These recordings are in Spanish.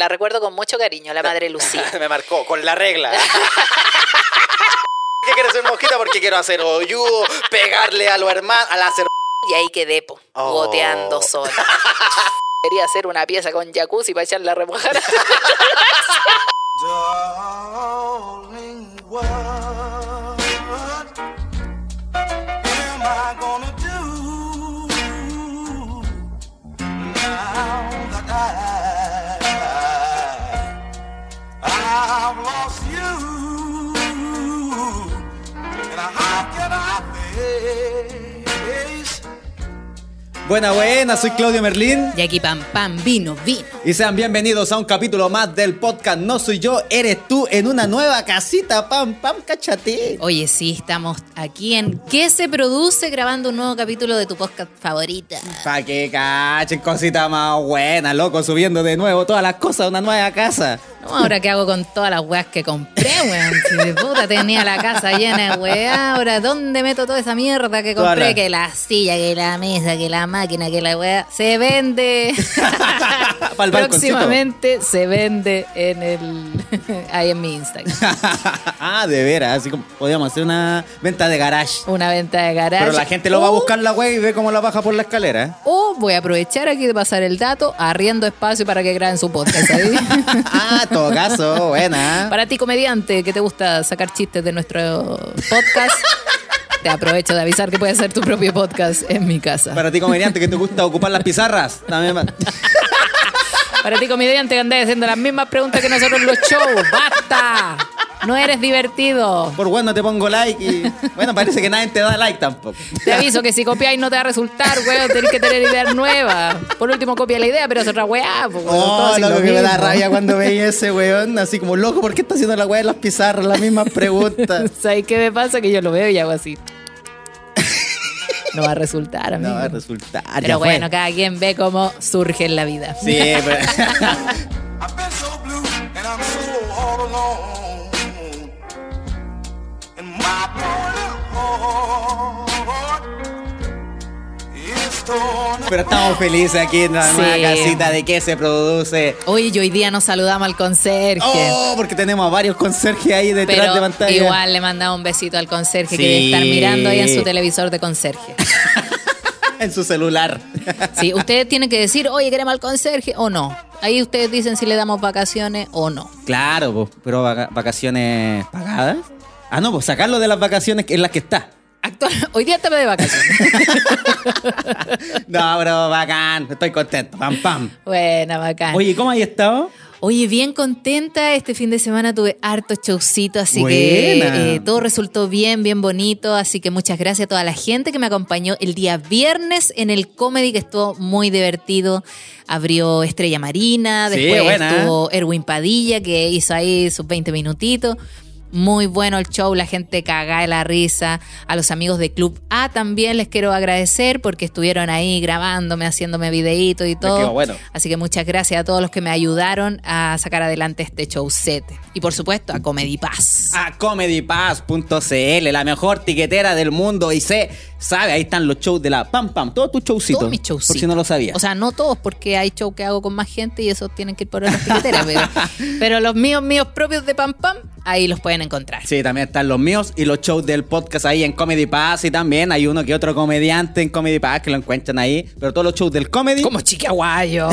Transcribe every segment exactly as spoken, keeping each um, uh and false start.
la recuerdo con mucho cariño, la madre Lucía. Me marcó, con la regla. ¿Qué quieres ser mosquita? Porque quiero hacer hoyudo, pegarle a los hermanos, a la cer... Y ahí quedé, po, Oh. goteando sola. Quería hacer una pieza con jacuzzi para echarla a remojar. Darling, what am I gonna do now that I, I've lost you? And how can I face? Buena, buena, soy Claudio Merlín. Y aquí pam, pam, vino, vino. Y sean bienvenidos a un capítulo más del podcast No Soy Yo, Eres Tú, en una nueva casita, pam, pam, cáchate. Oye, sí, estamos aquí en ¿Qué se produce? Grabando un nuevo capítulo de tu podcast favorita. Pa' que cachen, cosita más buena, loco, subiendo de nuevo todas las cosas a una nueva casa. No, ahora qué hago con todas las weas que compré, weón. Si de puta tenía la casa llena de weá, ahora ¿dónde meto toda esa mierda que compré? Toda la- Que la silla, que la mesa, que la máquina, que la weá. Se vende. Pa'l balconcito. Próximamente se vende en el ahí en mi Instagram. Ah, de veras, así como podríamos hacer una venta de garage. Una venta de garage. Pero la gente lo va a O- buscar la web y ve cómo la baja por la escalera, ¿eh? O voy a aprovechar aquí de pasar el dato, arriendo espacio para que graben su podcast ahí. Ah, en todo caso, buena. Para ti, comediante, que te gusta sacar chistes de nuestro podcast, te aprovecho de avisar que puedes hacer tu propio podcast en mi casa. Para ti, comediante, que te gusta ocupar las pizarras, también va. Para ti, comediante, que andas haciendo las mismas preguntas que nosotros en los shows. ¡Basta! No eres divertido. Por bueno te pongo like y... Bueno, parece que nadie te da like tampoco. Te aviso que si copiáis no te va a resultar, weón. Tenés que tener ideas nuevas. Por último, copia la idea, pero es otra weá. Pues, weón. Todos Oh, hacen loco, lo que me da mismo. rabia cuando veía ese weón, así como loco, ¿por qué está haciendo la weá en las pizarras? Las mismas preguntas. ¿Sabes qué me pasa? Que yo lo veo y hago así. No va a resultar, amigo. No va a resultar. ya Pero fue. bueno, cada quien ve cómo surge en la vida. Sí, pero... I've been so blue and I'm so all alone. And my poor heart is torn. pero estamos felices aquí en la Sí. nueva casita de qué se produce. Oye, y hoy día nos saludamos al conserje. Oh, porque tenemos a varios conserjes ahí detrás pero de pantalla. igual le mandamos un besito al conserje que Sí. debe estar mirando ahí en su televisor de conserje. En su celular. Sí, ustedes tienen que decir, oye, queremos al conserje o no. Ahí ustedes dicen si le damos vacaciones o no. Claro, pues, pero vaca- vacaciones pagadas. Ah, no, pues sacarlo de las vacaciones en las que está. Actual, hoy día estamos de vacaciones. No, pero bacán, estoy contento. Pam, pam. Buena, bacán. Oye, ¿cómo has estado? Oye, bien contenta. Este fin de semana tuve harto showcito, así Buena. que eh, todo resultó bien, bien bonito. Así que muchas gracias a toda la gente que me acompañó el día viernes en el comedy, que estuvo muy divertido. Abrió Estrella Marina, Sí, después buena. estuvo Erwin Padilla, que hizo ahí sus veinte minutitos. Muy bueno el show, la gente cagada de la risa. A los amigos de Club A también les quiero agradecer porque estuvieron ahí grabándome, haciéndome videitos y todo. quedó bueno. Así que muchas gracias a todos los que me ayudaron a sacar adelante este show set. Y por supuesto a Comedy Pass. A comedypass punto cl, la mejor tiquetera del mundo. Y se sabe, ahí están los shows de la Pam Pam, todos tus showcitos. Todos mis showcitos. Por si no lo sabías. O sea, no todos, porque hay shows que hago con más gente y esos tienen que ir por otras tiqueteras. pero, pero los míos, míos propios de Pam Pam, ahí los pueden encontrar. Sí, también están los míos y los shows del podcast ahí en Comedy Pass. Y también hay uno que otro comediante en Comedy Pass que lo encuentran ahí. Pero todos los shows del comedy. Como Chiquiaguayo,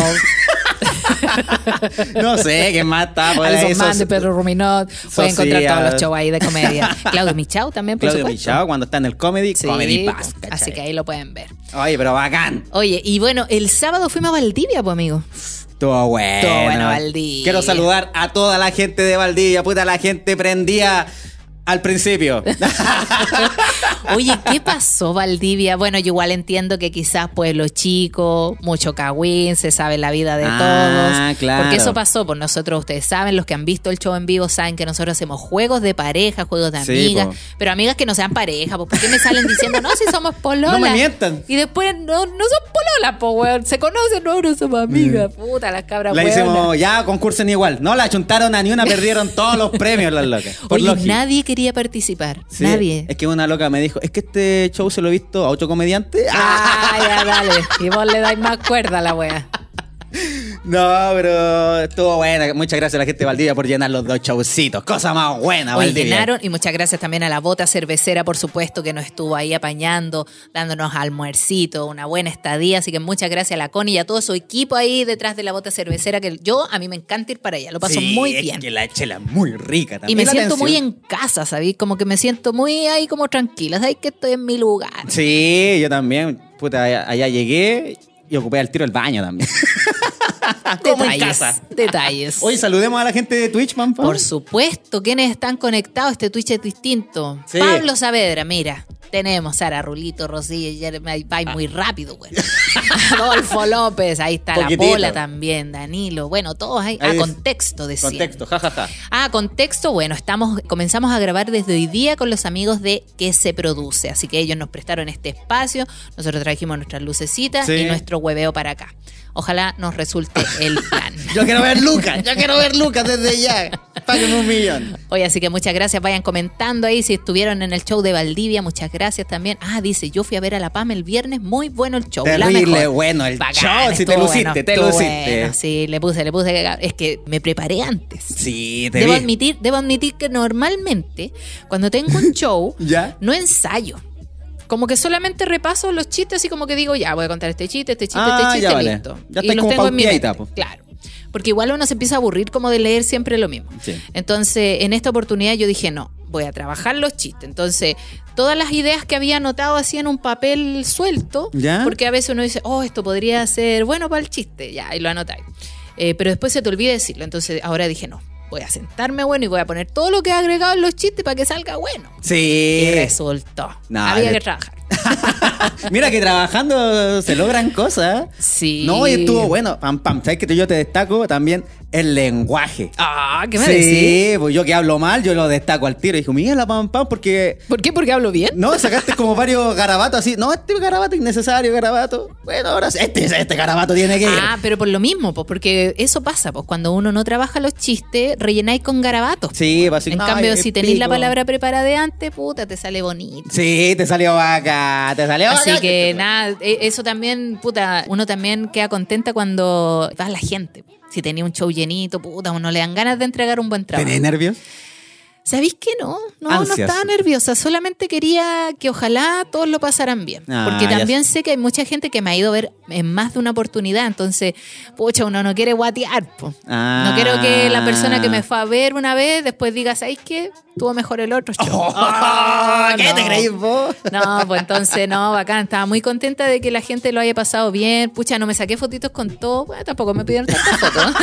No sé, ¿qué más está por ahí? Alison Sos- Mann de Pedro Ruminot. Pueden encontrar Socia. todos los shows ahí de comedia. Claudio Michau también, por Claudio supuesto. Michao, cuando está en el comedy, Sí, Comedy Pass. ¿cachai? así que ahí lo pueden ver. Oye, pero bacán. Oye, y bueno, el sábado fuimos a Valdivia, pues, amigo. Todo bueno. Todo bueno, Valdivia. Quiero saludar a toda la gente de Valdivia. Puta, la gente prendía al principio. Oye, ¿qué pasó, Valdivia? Bueno, yo igual entiendo que quizás pueblo chico, mucho cagüín, se sabe la vida de Ah, todos. claro. Porque eso pasó, por nosotros, ustedes saben, los que han visto el show en vivo saben que nosotros hacemos juegos de pareja, juegos de Sí, amigas, po. pero amigas que no sean pareja, po. ¿Por qué me salen diciendo, no, si somos pololas? No me mientan. Y después, no, no son pololas, po, weón. Se conocen, no, no somos amigas. Puta, las cabras La weonas. hicimos, ya concursen igual. No la chuntaron a ni una, perdieron todos los premios las locas. Por Oye, lógica. nadie quería participar. Sí, Nadie. Es que una loca me dijo, es que este show se lo he visto a otro comediante. Ah, ya, dale. Y vos le dais más cuerda a la wea. No, pero estuvo buena. Muchas gracias a la gente de Valdivia por llenar los dos showcitos. Cosa más buena, Oye, Valdivia. llenaron, y muchas gracias también a la Bota Cervecera, por supuesto, que nos estuvo ahí apañando, dándonos almuercito, una buena estadía. Así que muchas gracias a la Connie y a todo su equipo ahí detrás de la Bota Cervecera, que yo, a mí me encanta ir para allá. Lo paso Sí, muy es bien. que la chela es muy rica también. Y me la siento muy atención. en casa, ¿sabéis? Como que me siento muy ahí como tranquila. ¿Sabéis que estoy en mi lugar? Sí, yo también. Puta, allá, allá llegué y ocupé al tiro el baño también. Como en Detalles, casa. detalles. Oye, saludemos a la gente de Twitch, Pam, Pam. Por supuesto, ¿quiénes están conectados? Este Twitch es distinto. Sí. Pablo Saavedra, mira. Tenemos Sara Rulito, Rosilla, Jeremy, va muy rápido, güey. Adolfo López, ahí está Poquitito. la Pola también, Danilo. Bueno, todos ahí. Ahí Ah, es- contexto, decía. Contexto, jajaja. Ah, contexto, bueno, estamos, comenzamos a grabar desde hoy día con los amigos de Que Se Produce, así que ellos nos prestaron este espacio, nosotros trajimos nuestras lucecitas Sí. y nuestro hueveo para acá. Ojalá nos resulte el plan. Yo quiero ver Lucas, yo quiero ver Lucas desde ya. Págame un millón. Oye, así que muchas gracias, vayan comentando ahí si estuvieron en el show de Valdivia, muchas gracias también. Ah, dice, yo fui a ver a La Pama el viernes, muy bueno el show. la Terrible mejor. bueno el Bacán, show, si te estuvo luciste, bueno, te estuvo luciste. bueno, sí, le puse, le puse, es que me preparé antes. Sí, te Debo vi. admitir, debo admitir que normalmente cuando tengo un show ¿Ya? no ensayo. Como que solamente repaso los chistes, así como que digo, ya, voy a contar este chiste, este chiste, Ah, este chiste, ya vale. listo. Ya y estáis los como tengo en mi pauteadita, mente. po. Claro. Porque igual uno se empieza a aburrir como de leer siempre lo mismo. Sí. Entonces, en esta oportunidad yo dije, no, voy a trabajar los chistes. Entonces, todas las ideas que había anotado así en un papel suelto, ¿Ya? porque a veces uno dice, oh, esto podría ser bueno para el chiste, ya, y lo anotáis. Eh, pero después se te olvida decirlo. Entonces, ahora dije, no, voy a sentarme bueno y voy a poner todo lo que he agregado en los chistes para que salga bueno. Sí. Y resultó. No, Había de- que trabajar. Mira que trabajando se logran cosas. Sí. No, y estuvo bueno. Pam, pam. ¿Sabes que yo te destaco también el lenguaje? Ah, ¿qué me sí, decís? pues yo que hablo mal, yo lo destaco al tiro. Y dijo, mira la pam, pam, porque... ¿Por qué? ¿Porque hablo bien? No, sacaste como varios garabatos así. No, este garabato innecesario, garabato. Bueno, ahora sí, este, este garabato tiene que ir. Ah, pero por lo mismo, pues, porque eso pasa, pues cuando uno no trabaja los chistes, rellenáis con garabatos. Sí, pues así, En no, cambio, ay, si tenéis la pico. palabra preparada de antes, puta, te sale bonito. Sí, te salió vaca, te salió Así vaca. que nada, e- eso también, puta, uno también queda contenta cuando va la gente. Si tenía un show llenito, puta, uno le dan ganas de entregar un buen trabajo. ¿Tenés nervios? ¿Sabéis que no? No, Ansias. no estaba nerviosa. Solamente quería que ojalá todos lo pasaran bien. Ah, Porque ya también sé que hay mucha gente que me ha ido a ver en más de una oportunidad. Entonces, pucha, uno no quiere guatear. Po. Ah. No quiero que la persona que me fue a ver una vez después diga, ¿sabéis qué? Tuvo mejor el otro show. Oh, Ah, ¿Qué te no. creís vos? No, pues entonces no, bacán. Estaba muy contenta de que la gente lo haya pasado bien. Pucha, no me saqué fotitos con todo. Bueno, tampoco me pidieron tantas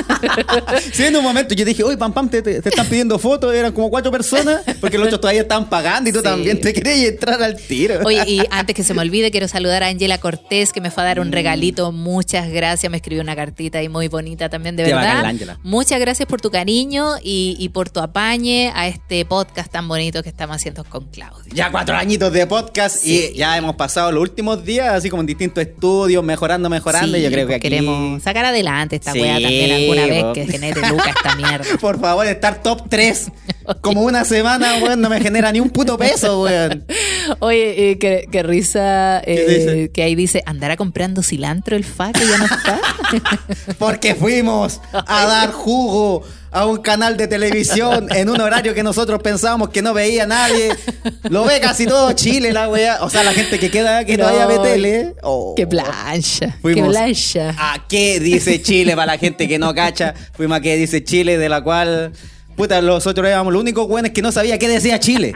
fotos. Sí, en un momento yo dije, oye, Pam Pam, te, te- te están pidiendo fotos, eran como cuatro personas, porque los otros todavía estaban pagando y tú Sí. también te querías entrar al tiro. Oye, y antes que se me olvide, quiero saludar a Angela Cortés, que me fue a dar Mm. un regalito. Muchas gracias. Me escribió una cartita ahí muy bonita también, de Qué verdad. bacán la Ángela. Muchas gracias por tu cariño y, y por tu apañe a este podcast tan bonito que estamos haciendo con Claudio. Ya cuatro añitos de podcast Sí. y ya hemos pasado los últimos días así como en distintos estudios, mejorando, mejorando. Sí, y yo creo que pues aquí... queremos sacar adelante esta Sí, weá también alguna vez po. que genere lucas esta mierda. Por favor, estar top tres. Como una semana, weón, no me genera ni un puto peso, weón. Oye, eh, qué, qué risa eh, ¿Qué dice? que ahí dice, ¿andará comprando cilantro el fa que ya no está? Porque fuimos a dar jugo a un canal de televisión en un horario que nosotros pensábamos que no veía nadie. Lo ve casi todo Chile, la weá. O sea, la gente que queda que no, No, vaya a ver tele. Oh. ¡Qué plancha! Fuimos ¡Qué plancha! ¿A qué dice Chile para la gente que no cacha? Fuimos a qué dice Chile, de la cual, puta, nosotros éramos los únicos güeyes que no sabía qué decía Chile.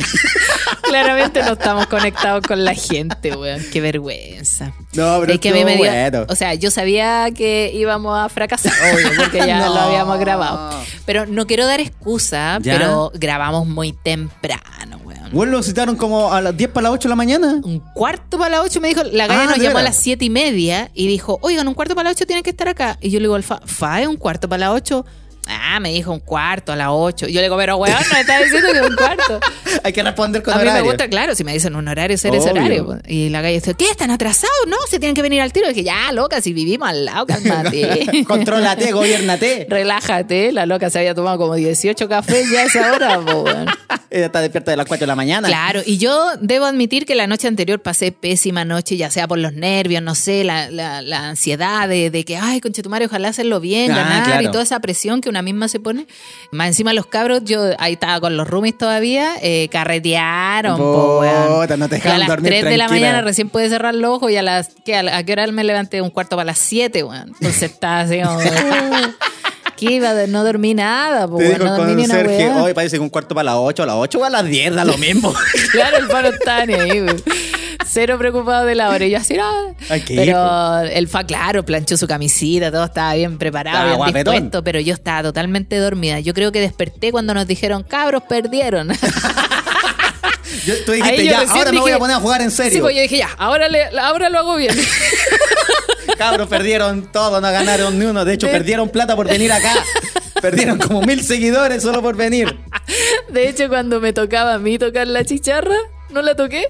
Claramente no estamos conectados con la gente, weón. Qué vergüenza. No, pero es que a mí me estuvo dio, bueno. O sea, yo sabía que íbamos a fracasar, obvio, porque ya No. lo habíamos grabado. Pero no quiero dar excusa, ¿Ya? pero grabamos muy temprano, weón. Bueno, lo citaron como a las diez para las ocho de la mañana. Un cuarto para las ocho me dijo, la galla Ah, nos ¿de llamó a veras? las siete y media y dijo, oigan, un cuarto para las ocho tienen que estar acá. Y yo le digo al Fa, Fa, ¿es un cuarto para las ocho? Ah, me dijo un cuarto a las ocho. Y yo le digo, pero weón, no me está diciendo que es un cuarto. Hay que responder con A mí horario. me gusta, claro, si me dicen un horario, ser ese Obvio. horario. pues. Y la galla dice, ¿qué? ¿Están atrasados? No, se tienen que venir al tiro. Y dije, ya, loca, si vivimos al lado, cálmate. Contrólate, gobiernate. Relájate. La loca se había tomado como dieciocho cafés ya a esa hora, po, weón. Ella está despierta de las cuatro de la mañana. Claro, y yo debo admitir que la noche anterior pasé pésima noche, ya sea por los nervios, no sé, la, la, la ansiedad de, de que, ay, conchetumare, ojalá hacerlo bien, Ah, ganar, claro. y toda esa presión que una misma se pone. Más encima los cabros, yo ahí estaba con los roomies todavía, eh, carretearon, po, weón. Puta, no te Y a dejaron las dormir tres de la tranquila. mañana recién pude cerrar los ojos y a las, ¿qué? ¿A, a qué hora me levanté? Un cuarto para las siete, weón. Entonces estaba así como... ¿Qué iba? De- No dormí nada, po, Te weón, dijo no el dormí ni una conserje, weá. hoy parece que un cuarto para las ocho, a las ocho o a las diez, da lo mismo. Claro, el Fa no estaba ni ahí, güey. Cero preocupado de la hora. Y yo así, no. Hay que Pero el Fa, claro, planchó su camisita, todo estaba bien preparado, Estaba bien guapetón. dispuesto, pero yo estaba totalmente dormida. Yo creo que desperté cuando nos dijeron, cabros, perdieron. Yo- tú Ahí dijiste, yo ya, recién ahora me voy dije- a poner a jugar en Sí, serio. pues yo dije, ya, ahora, le, ahora lo hago bien. Cabros, perdieron todo, no ganaron ni uno. De hecho, De- perdieron plata por venir acá. Perdieron como mil seguidores solo por venir. De hecho, cuando me tocaba a mí tocar la chicharra, no la toqué.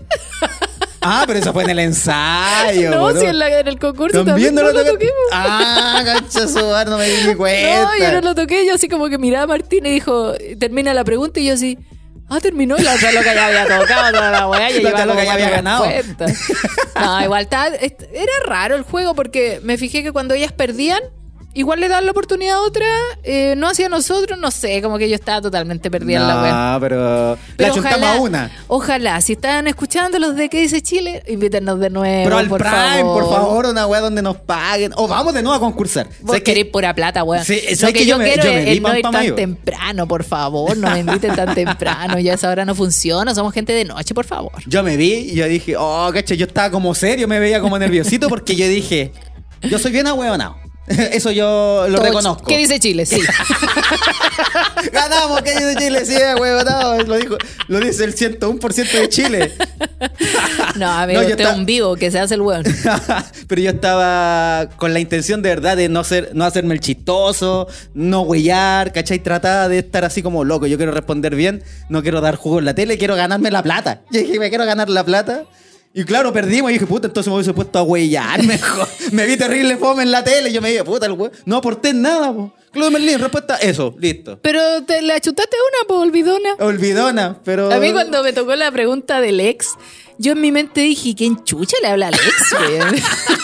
Ah, pero eso fue en el ensayo. No, bro. si en, la- en el concurso También también, no no lo la toqué. toqué. po. Ah, cancha su bar, no me di ni cuenta. No, yo no lo toqué. Yo así como que miraba a Martín y dijo, termina la pregunta y yo así, ah, terminó. Y la otra loca ya había tocado toda la weá. Ya La otra llevaba loca como ya había cuatro ganado. respuestas. No, igual estaba- est- era raro el juego porque me fijé que cuando ellas perdían, igual le daban la oportunidad a otra, eh, no hacia nosotros, no sé, como que yo estaba totalmente perdida en la weá. No, pero, Pero la chuntamos a una. Ojalá, si están escuchando los de ¿Qué dice Chile? Invítennos de nuevo, Pero al por Prime, favor. por favor, una weá donde nos paguen. O vamos de nuevo a concursar. Vos ¿Sabes qué? querés pura plata, weón. Sí, Lo ¿sabes que que yo, yo me- quiero yo me es, di es no pan ir pa' tan mayo? temprano, por favor. No me inviten tan temprano. Ya esa hora no funciona. Somos gente de noche, por favor. Yo me vi y yo dije, oh, caché, yo estaba como serio, me veía como nerviosito porque yo dije, yo soy bien ahueonado. Eso yo lo Todo- reconozco. ¿Qué dice Chile? Sí. Ganamos, que dice Chile, sí, ahueonado. Lo, dijo, lo dice el ciento uno por ciento de Chile. No, amigo, No, yo usted es estaba- un vivo que se hace el weón. Pero yo estaba con la intención de verdad de no ser, no hacerme el chistoso, no huellar, ¿cachai? Trataba de estar así como loco. Yo quiero responder bien, no quiero dar jugo en la tele, quiero ganarme la plata. Yo dije, me quiero ganar la plata. Y claro, perdimos y dije, puta, entonces me hubiese puesto a huellar mejor. Me vi terrible fome en la tele y yo me dije, puta, el hue- no aporté en nada, po. Claudio Merlín, respuesta, eso, listo. Pero te la chutaste una, po, olvidona. Olvidona, pero... A mí cuando me tocó la pregunta del ex, yo en mi mente dije, ¿quién chucha le habla al ex, weón?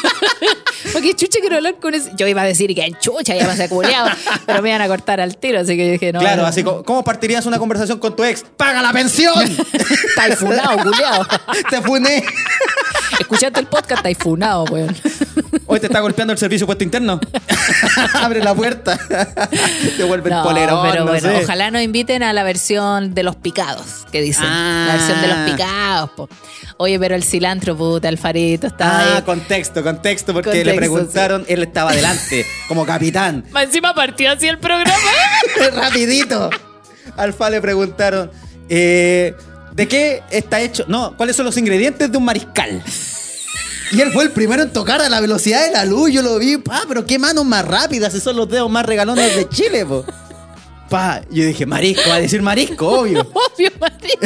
Porque chucha quiero hablar con ese... Yo iba a decir que en chucha ya me se culeado, pero me iban a cortar al tiro, así que yo dije, no. Claro, no. así como, ¿cómo partirías una conversación con tu ex? ¡Paga la pensión! Estáis funado, culeado. Te funé. Escuchaste el podcast, estáis funado, weón. Hoy te está golpeando el servicio puesto interno. Abre la puerta. Te vuelve el No, polerón, pero no bueno, sé. ojalá nos inviten a la versión de los picados, que dicen. Ah. La versión de los picados, po. Oye, pero el cilantro, puta, Alfarito, estaba Ah, ahí. contexto, contexto, porque Contexto, le preguntaron, él estaba adelante, como capitán. Más encima partió así el programa. Rapidito. Alfa le preguntaron, eh, ¿de qué está hecho? No, ¿cuáles son los ingredientes de un mariscal? Y él fue el primero en tocar a la velocidad de la luz. Yo lo vi, pa, pero qué manos más rápidas, esos son los dedos más regalones de Chile, po. Pa, yo dije, marisco, va a decir marisco, obvio. Obvio, marico.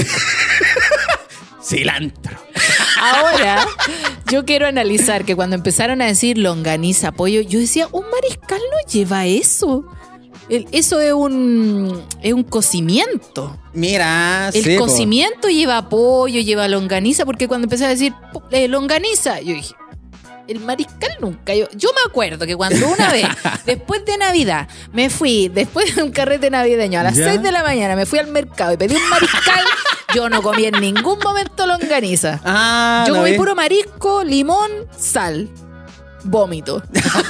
Cilantro. Ahora, yo quiero analizar que cuando empezaron a decir longaniza, pollo, yo decía, un mariscal no lleva eso. El- eso es un, es un cocimiento. Mira, El sí, po. cocimiento lleva pollo, lleva longaniza, porque cuando empecé a decir po- eh, longaniza, yo dije, el mariscal nunca. Yo, yo me acuerdo que cuando una vez, después de Navidad, me fui, después de un carrete navideño, a las ¿Ya? seis de la mañana, me fui al mercado y pedí un mariscal, yo no comí en ningún momento longaniza. Ah, Yo no comí vi. puro marisco, limón, sal, vómito.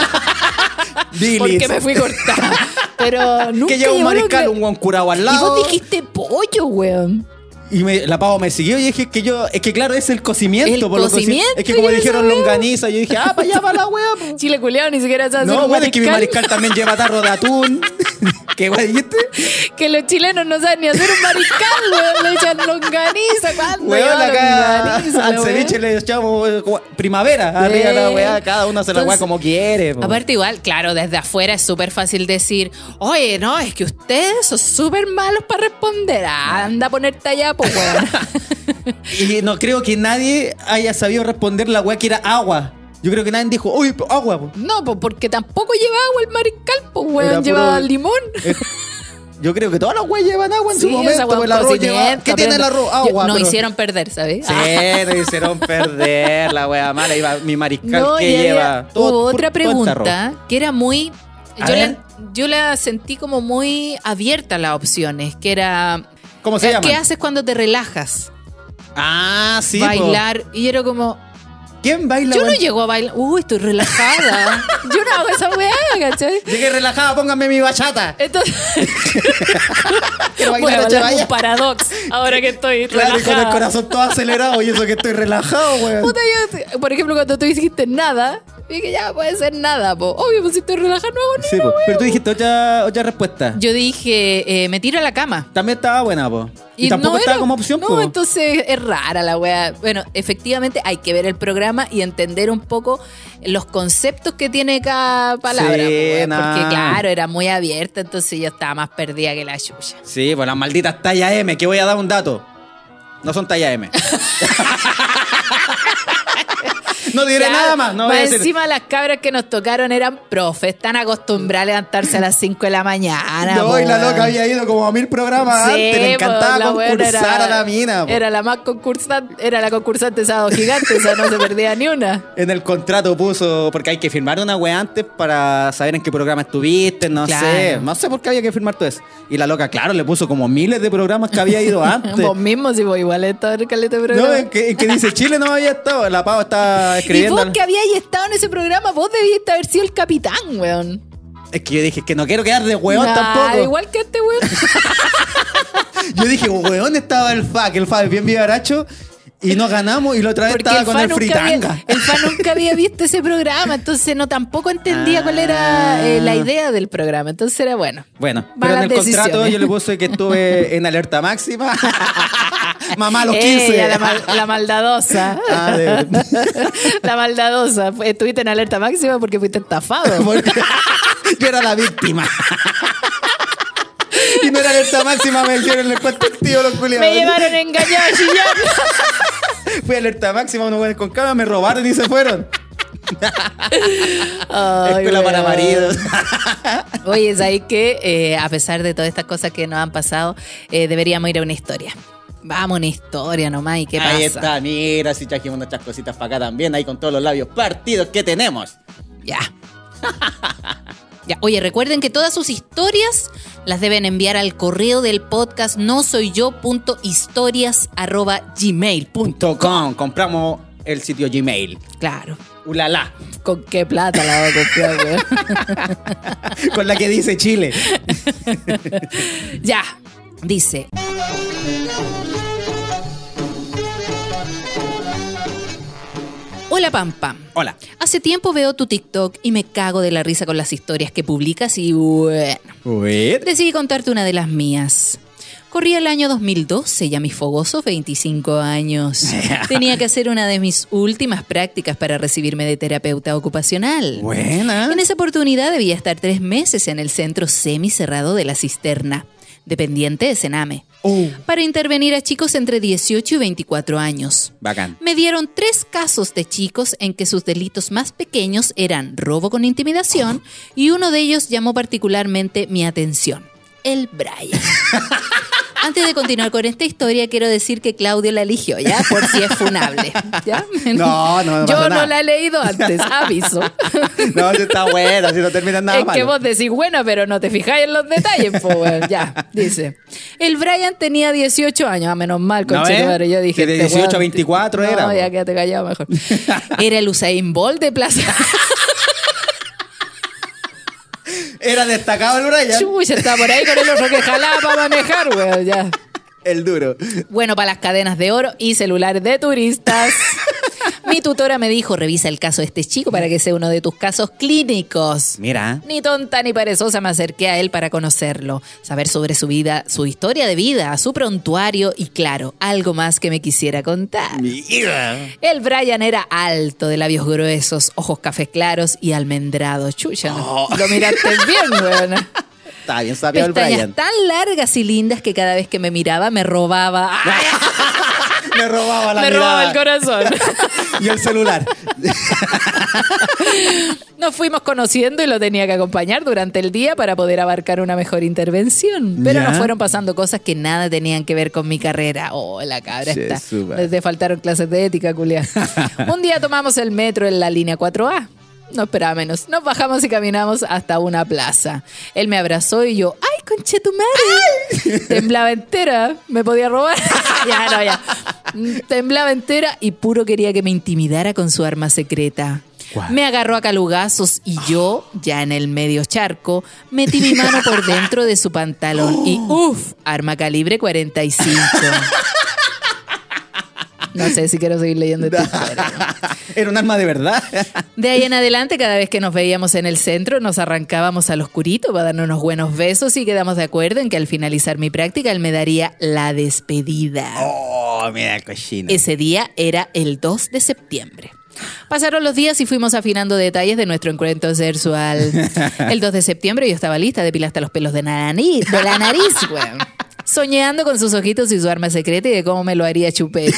Bilis. Porque me fui cortada. Pero nunca Que lleva un llevó mariscal, longa- un guan curado al Y lado. vos dijiste pollo, weón. Y me- la pavo me siguió y dije que yo, es que claro, es el cocimiento. El por lo coci- cocimiento, Es que como yo dijeron sabía. longaniza, yo dije, ah, para allá va la wea. po. Chile culeado ni siquiera sabe hacer No, un bueno, es que mi mariscal. mariscal también lleva tarro de atún. ¿Qué wea dijiste? Que los chilenos no saben ni hacer un mariscal, weón. Le echan longaniza. ¿Cuándo Weón, lleva acá longaniza, al weón? ceviche le echamos eh, como primavera. Sí. Arriba la weá, cada uno hace la weá Entonces, como quiere. po. Aparte igual, claro, desde afuera es súper fácil decir, oye, no, es que ustedes son súper malos para responder. Ah, anda a ponerte allá, pues, weón. Y no creo que nadie haya sabido responder la weá que era agua. Yo creo que nadie dijo, uy, po- agua. po". No, pues porque tampoco lleva agua el mariscal, pues, Era weón. Lleva puro- limón. Eh, Yo creo que todas las weas llevan agua en Sí, su momento. esa hueá Pues un el arroz lleva... cocimiento, ¿Qué tiene el aprendo. arroz? Agua. Nos pero- hicieron perder, ¿sabes? Sí, nos hicieron perder la wea mala. Iba mi mariscal No, que y había- lleva. todo- hubo por- otra todo este arroz. pregunta que era muy. A Yo ver. la, yo la sentí como muy abierta las opciones, que era. ¿Cómo se eh, llama? ¿Qué haces cuando te relajas? Ah, sí. po. Bailar. Y era como. ¿Quién baila? Yo no weón? llego a bailar. Uy, estoy relajada. Yo no hago esa weá, ¿cachai? Llegué relajada, pónganme mi bachata. Entonces. Quiero bailar Bueno, a hablar Chavalla. un paradox. Ahora que estoy Claro, y con el relajada. corazón todo acelerado y eso que estoy relajado, weón. Puta, yo, por ejemplo, cuando tú dijiste nada, dije ya puede ser nada, po. Obvio, pues si estoy relajada no hago Sí, nada. po. Pero tú dijiste otra, otra respuesta. Yo dije, eh, me tiro a la cama. También estaba buena, po. Y, tampoco no estaba era- como opción, No, po. entonces es rara la wea. Bueno, efectivamente hay que ver el programa y entender un poco los conceptos que tiene cada palabra. Sí, po, wea, nah. Porque claro, era muy abierta, entonces yo estaba más perdida que la chucha. Sí, pues las malditas talla M, que voy a dar un dato. No son talla M. No diré Claro, nada más. No voy a más decir. encima las cabras que nos tocaron eran profes, están acostumbradas a levantarse a las cinco de la mañana. No, po, y la weón. loca había ido como a mil programas Sí, antes. Le encantaba po, la weona concursar era- a la mina. po. Era la más concursante, era la concursante Sábado Gigante, o sea, no se perdía ni una. En el contrato puso, porque hay que firmar una wea antes para saber en qué programa estuviste, no Claro. sé. No sé por qué había que firmar todo eso. Y la loca, claro, le puso como miles de programas que había ido antes. Vos mismo, si vos igual estás en caleta de No, programa. en que, en que dice Chile no había estado. La Pau está Y escribiendo. vos que habíais estado en ese programa, vos debías haber sido el capitán, weón. Es que yo dije que no quiero quedar de hueón Nah, tampoco. igual que este weón. Yo dije, hueón, estaba el F A, que el F A es bien vivaracho. Y no ganamos y la otra vez Porque estaba el con fan el nunca fritanga. había, el fan nunca había visto ese programa, entonces no tampoco entendía cuál era eh, la idea del programa. Entonces era bueno. Bueno, pero en Malas el contrato decisiones. yo le puse que estuve en alerta máxima. Mamá a los quince. Ella, la, mal- la maldadosa. Ah, de verdad. La maldadosa. Fue- Estuviste en alerta máxima porque fuiste estafado. Porque yo era la víctima. Y no era alerta máxima, me dijeron en el cuento el tío, los culiados. Me llevaron engañado a chillar. Fui a alerta máxima, unos güeyes con cámara, me robaron y se fueron. Ay, Escuela para weón. maridos. Oye, ¿sabes qué? Eh, a pesar de todas estas cosas que nos han pasado, eh, deberíamos ir a una historia. Vamos a una historia nomás. ¿Y qué pasa? Ahí está, mira, si trajimos nuestras cositas para acá también, ahí con todos los labios partidos que tenemos. Ya. Ya. Oye, recuerden que todas sus historias las deben enviar al correo del podcast no soy yo punto historias arroba gmail punto com. .com, compramos el sitio Gmail. Claro. Ulala, ¿Con qué plata la voy a comprar, weón? con la que dice Chile. Ya. Dice. Hola, Pam Pam. Hola. Hace tiempo veo tu TikTok y me cago de la risa con las historias que publicas y bueno, Uy. decidí contarte una de las mías. Corría el año dos mil doce y a mis fogosos veinticinco años. Tenía que hacer una de mis últimas prácticas para recibirme de terapeuta ocupacional. Buena. En esa oportunidad debía estar tres meses en el centro semicerrado de La Cisterna, dependiente de Sename, Uh, para intervenir a chicos entre dieciocho y veinticuatro años. bacán. Me dieron tres casos de chicos en que sus delitos más pequeños eran robo con intimidación y uno de ellos llamó particularmente mi atención, el Brian. Antes de continuar con esta historia, quiero decir que Claudio la eligió, ¿ya? Por si es funable, ¿ya? No, no, no Yo pasa no nada. la he leído antes, aviso. No, si está buena, si no termina nada Es mal. que vos decís buena, pero no te fijáis en los detalles, pues, weón. Ya, dice. El Brian tenía dieciocho años, a menos mal, ¿No conchetumare. ves? Yo dije. Que de este dieciocho weón- a veinticuatro no, era, ya po. quédate callado mejor. Era el Usain Bolt de Plaza. Era destacado el Brian. Chucha, está por ahí con el otro que jalaba para manejar, weón, ya. El duro. Bueno, para las cadenas de oro y celulares de turistas. Mi tutora me dijo, revisa el caso de este chico para que sea uno de tus casos clínicos. Mira. Ni tonta ni perezosa me acerqué a él para conocerlo, saber sobre su vida, su historia de vida, su prontuario y, claro, algo más que me quisiera contar. Mira. El Brian era alto, de labios gruesos, ojos cafés claros y almendrados. Chucha, Oh. lo miraste bien, weón. Está bien sabido el Pestañas Brian. tan largas y lindas que cada vez que me miraba me robaba. ¡Ay! Me robaba la me mirada. robaba el corazón. Y el celular. Nos fuimos conociendo y lo tenía que acompañar durante el día para poder abarcar una mejor intervención. Pero Ya. nos fueron pasando cosas que nada tenían que ver con mi carrera. Oh, la cabra Sí, está. súper. Te faltaron clases de ética, culia. Un día tomamos el metro en la línea cuatro A. No esperaba menos. Nos bajamos y caminamos hasta una plaza. Él me abrazó y yo, ¡ay, conchetumare! Temblaba entera. Me podía robar. Ya, no, ya. Temblaba entera y puro quería que me intimidara con su arma secreta. ¿Cuál? Me agarró a calugazos y yo, ya en el medio charco, metí mi mano por dentro de su pantalón y ¡uf! Arma calibre cuarenta y cinco. No sé si quiero seguir leyendo esta historia. Era un arma de verdad. De ahí en adelante, cada vez que nos veíamos en el centro, nos arrancábamos al oscurito para darnos unos buenos besos y quedamos de acuerdo en que al finalizar mi práctica él me daría la despedida. Oh, mira el cochino. Ese día era el dos de septiembre. Pasaron los días y fuimos afinando detalles de nuestro encuentro sexual. El dos de septiembre yo estaba lista, depilada hasta los pelos de, nariz, de la nariz, weón. Soñando con sus ojitos y su arma secreta y de cómo me lo haría chupete.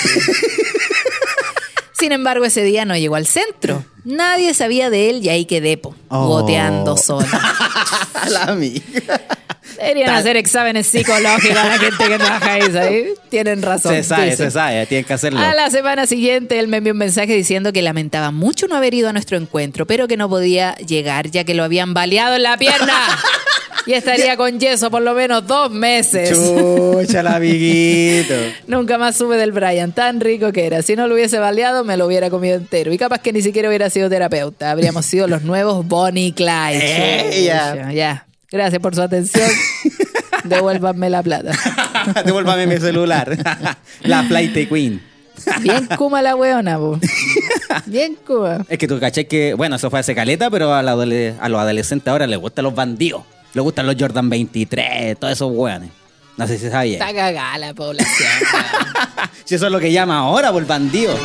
Sin embargo, ese día no llegó al centro. Nadie sabía de él y ahí quedé, po, Oh. goteando sola. La amiga. Deberían hacer exámenes psicológicos a la gente que trabaja ahí, ¿sabes? Tienen razón. Se sabe, Dicen. se sabe. Tienen que hacerlo. A la semana siguiente, él me envió un mensaje diciendo que lamentaba mucho no haber ido a nuestro encuentro, pero que no podía llegar ya que lo habían baleado en la pierna. Y estaría con yeso por lo menos dos meses. Chucha, el amiguito. Nunca más supe del Brian, tan rico que era. Si no lo hubiese baleado, me lo hubiera comido entero. Y capaz que ni siquiera hubiera sido terapeuta. Habríamos sido los nuevos Bonnie y Clyde. Ella. Chucha, ya. Gracias por su atención. Devuélvanme la plata. Devuélvame mi celular. La Flight Queen. Bien kuma la weona, po. Bien kuma. Es que tú caché que, bueno, eso fue hace caleta, pero a, la adole- a los adolescentes ahora les gustan los bandidos. Les gustan los Jordan veintitrés, todos esos weones. No sé si sabía. Está cagada la población. weón. Si eso es lo que llama ahora por bandido.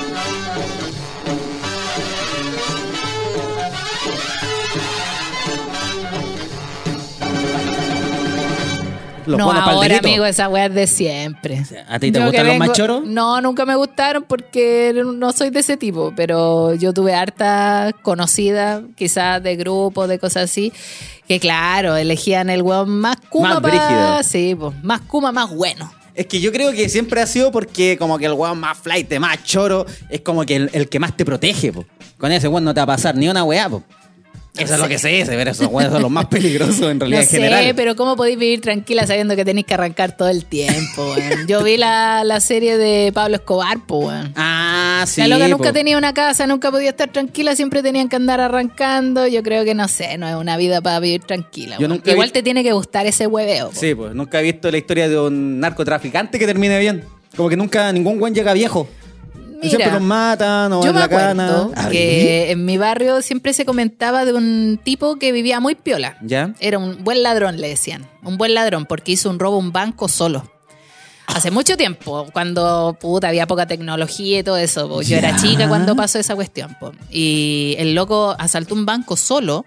Los No, buenos pa'l ahora, delito. amigo, esa weá es de siempre. ¿A ti te Yo gustan que los más choros? No, nunca me gustaron porque no soy de ese tipo, pero yo tuve harta conocida, quizás de grupos, de cosas así, que claro, elegían el weón más kuma Más pa- brígido. Sí, pues, más kuma, más bueno. Es que yo creo que siempre ha sido porque como que el weón más flight, más choro, es como que el, el que más te protege, po. Con ese weón no te va a pasar ni una weá, po. Eso es lo que se dice, pero esos weones son los más peligrosos en realidad No en sé, general. pero ¿cómo podéis vivir tranquila sabiendo que tenéis que arrancar todo el tiempo, weón? Yo vi la, la serie de Pablo Escobar, pues, weón. Ah, sí. La loca nunca po. tenía una casa, nunca podía estar tranquila, siempre tenían que andar arrancando. Yo creo que no sé, no es una vida para vivir tranquila. Yo weón. nunca Igual vi- te tiene que gustar ese hueveo. po. Sí, pues nunca he visto la historia de un narcotraficante que termine bien. Como que nunca ningún buen llega viejo. Y Mira, siempre los matan o Yo en me la acuerdo cana. Ah, que en mi barrio siempre se comentaba de un tipo que vivía muy piola. ¿Ya? Era un buen ladrón, le decían. Un buen ladrón porque hizo un robo a un banco solo. Hace mucho tiempo, cuando puta, había poca tecnología y todo eso. po. Yo era Ya. chica cuando pasó esa cuestión. po. Y el loco asaltó un banco solo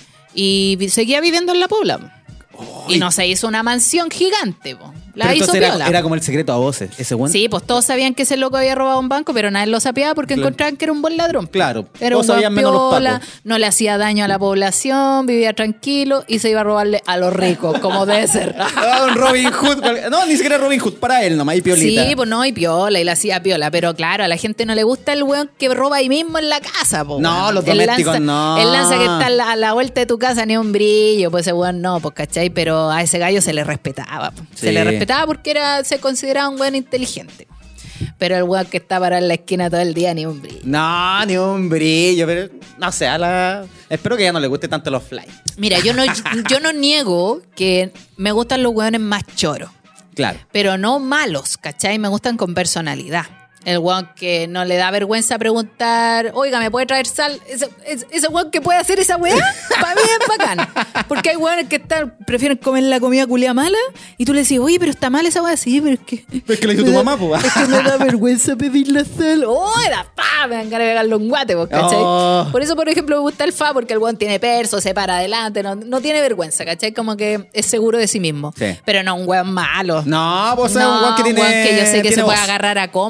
y vi- seguía viviendo en la Pobla. po. Y no se hizo una mansión gigante. po. La Pero hizo entonces piola. era, era como el secreto a voces. Ese buen. Sí, pues todos sabían que ese loco había robado un banco, pero nadie lo sabía porque Claro. encontraban que era un buen ladrón. Claro, Era todos un buen sabían menos los piola, pacos. no le hacía daño a la población, vivía tranquilo y se iba a robarle a los ricos, como debe ser. Ah, un Robin Hood. cual- No, ni siquiera Robin Hood, para él nomás, y piolita. Sí, pues no, y piola, y la hacía piola. Pero claro, a la gente no le gusta el weón que roba ahí mismo en la casa, po, No, weón. los El domésticos lanza- no. El lanza que está a la, a la vuelta de tu casa ni un brillo, pues ese weón no, pues cachai, pero a ese gallo se le respetaba. po. Se Sí. le respetaba porque era, se consideraba un weón inteligente. Pero el weón que está parado en la esquina todo el día ni un brillo. No, ni un brillo, pero no sé, a la... espero que ya no le guste tanto los fly. Mira, yo no, yo no niego que me gustan los weones más choros. Claro. Pero no malos, ¿cachai? Me gustan con personalidad. El weón que no le da vergüenza preguntar, oiga, ¿me puede traer sal? Ese, ese, ese weón que puede hacer esa weá, para mí es bacán. Porque hay weones que están, prefieren comer la comida culia mala y tú le decís, oye, pero está mal esa weá. Sí, pero es que... Pero es que lo hizo me tu da- mamá, po. Es que me da vergüenza pedir la sal. ¡Oh, era pa! Me dan ganas de pegarle un guate, po, ¿cachai? Oh. Por eso, por ejemplo, me gusta el Fa, porque el weón tiene perso, se para adelante, no, no tiene vergüenza, ¿cachai? Como que es seguro de sí mismo. Sí. Pero no un weón malo. No, pues o sea, No, un weón que tiene... weón que yo sé que tiene se puede voz. agarrar a combo, no.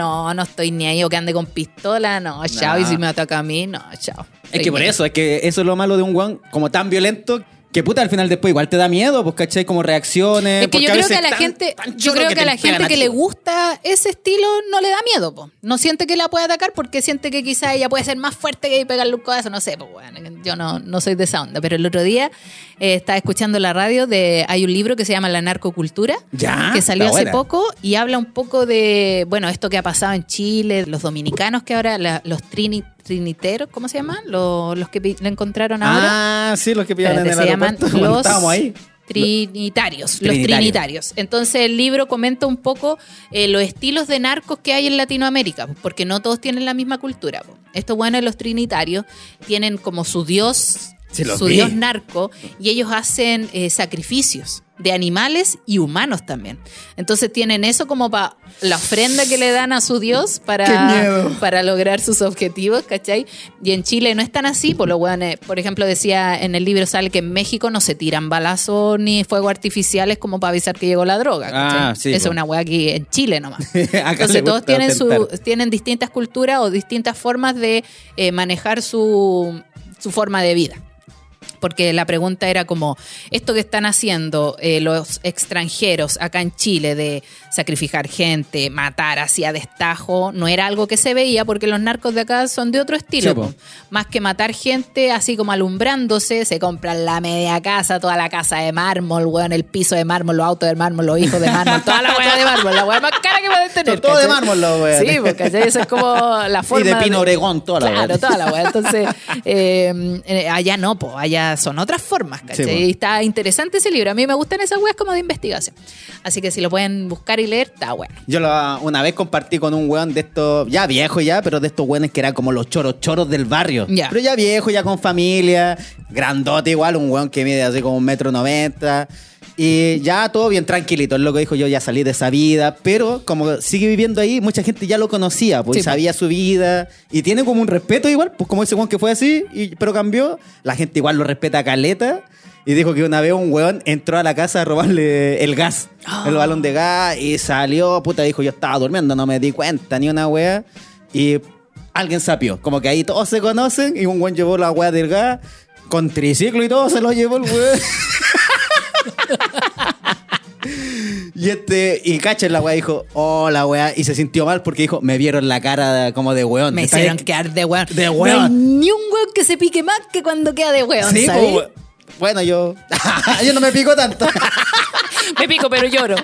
no, no estoy ni ahí, o que ande con pistola, no, chao, y si me ataca a mí, no, chao. Es que por eso, es que eso es lo malo de un weón como tan violento, que puta, al final después igual te da miedo, pues, ¿cachai? Como reacciones. Es que yo porque creo que a la tan- gente, tan yo choro creo que a te la pegan gente a que ti. le gusta ese estilo no le da miedo, po. No siente que la puede atacar porque siente que quizá ella puede ser más fuerte que pegarle un codazo, no sé, pues bueno, yo no, no soy de esa onda. Pero el otro día eh, estaba escuchando la radio de, hay un libro que se llama La narcocultura, Ya, que salió está hace buena. poco y habla un poco de, bueno, esto que ha pasado en Chile, los dominicanos que ahora, la- los trini, triniteros, ¿cómo se llaman? Los, los que pi- le encontraron ahora. Ah, sí, los que pillan en Espérate, el se llaman aeropuerto cuando los estábamos ahí. trinitarios, los Trinitarios. trinitarios. Entonces el libro comenta un poco eh, los estilos de narcos que hay en Latinoamérica, porque no todos tienen la misma cultura. Po. Estos buenos, los trinitarios, tienen como su dios, Sí, los su vi. dios narco, y ellos hacen eh, sacrificios de animales y humanos también. Entonces tienen eso como para la ofrenda que le dan a su dios ¡Qué para, miedo! para lograr sus objetivos, ¿cachai? Y en Chile no es tan así, por lo bueno, por ejemplo, decía en el libro sale que en México no se tiran balazos ni fuegos artificiales como para avisar que llegó la droga, ¿cachai? Ah, sí, Eso es po. una hueá aquí en Chile nomás. Acá le Entonces todos gusta tienen, su, ostentar. tienen distintas culturas o distintas formas de eh, manejar su, su forma de vida. Porque la pregunta era como, esto que están haciendo eh, los extranjeros acá en Chile de sacrificar gente, matar así a destajo, no era algo que se veía porque los narcos de acá son de otro estilo. Sí, po. Po. Más que matar gente así como alumbrándose, se compran la media casa, toda la casa de mármol, weón, el piso de mármol, los autos de mármol, los hijos de mármol, toda la weá de mármol, la weá más cara que pueden tener. Todo de ¿cachai? mármol, la weá. Sí, porque eso es como la forma Y de Pino Oregón, toda la Claro, weá. toda la weá. Entonces, eh, eh, allá no, po, allá son otras formas, ¿cachai? Sí, po. Y está interesante ese libro. A mí me gustan esas weas como de investigación. Así que si lo pueden buscar y leer, está bueno. Yo lo- una vez compartí con un weón de estos, ya viejo ya, pero de estos weones que eran como los choros choros del barrio. Ya. Pero ya viejo, ya con familia, grandote igual, un weón que mide así como un metro noventa. Y ya todo bien tranquilito. El loco dijo, yo ya salí de esa vida, pero como sigue viviendo ahí, mucha gente ya lo conocía, pues Sí, y sabía su vida. Y tiene como un respeto igual, pues como ese weón que fue así, y, pero cambió. La gente igual lo respeta a caleta. Y dijo que una vez un weón entró a la casa a robarle el gas, Ah. el balón de gas, y salió, puta, dijo, yo estaba durmiendo, no me di cuenta ni una wea. Y alguien sapió, como que ahí todos se conocen, y un weón llevó la wea del gas, con triciclo y todo, se lo llevó el weón. Y este, y cacha la weá dijo, oh la weá, y se sintió mal porque dijo, me vieron la cara como de weón. Me Está hicieron bien- quedar de weón. De No hay weón. ni un weón que se pique más que cuando queda de weón, Sí, ¿sabes? po, we- bueno, yo, yo no me pico tanto. Me pico, pero lloro.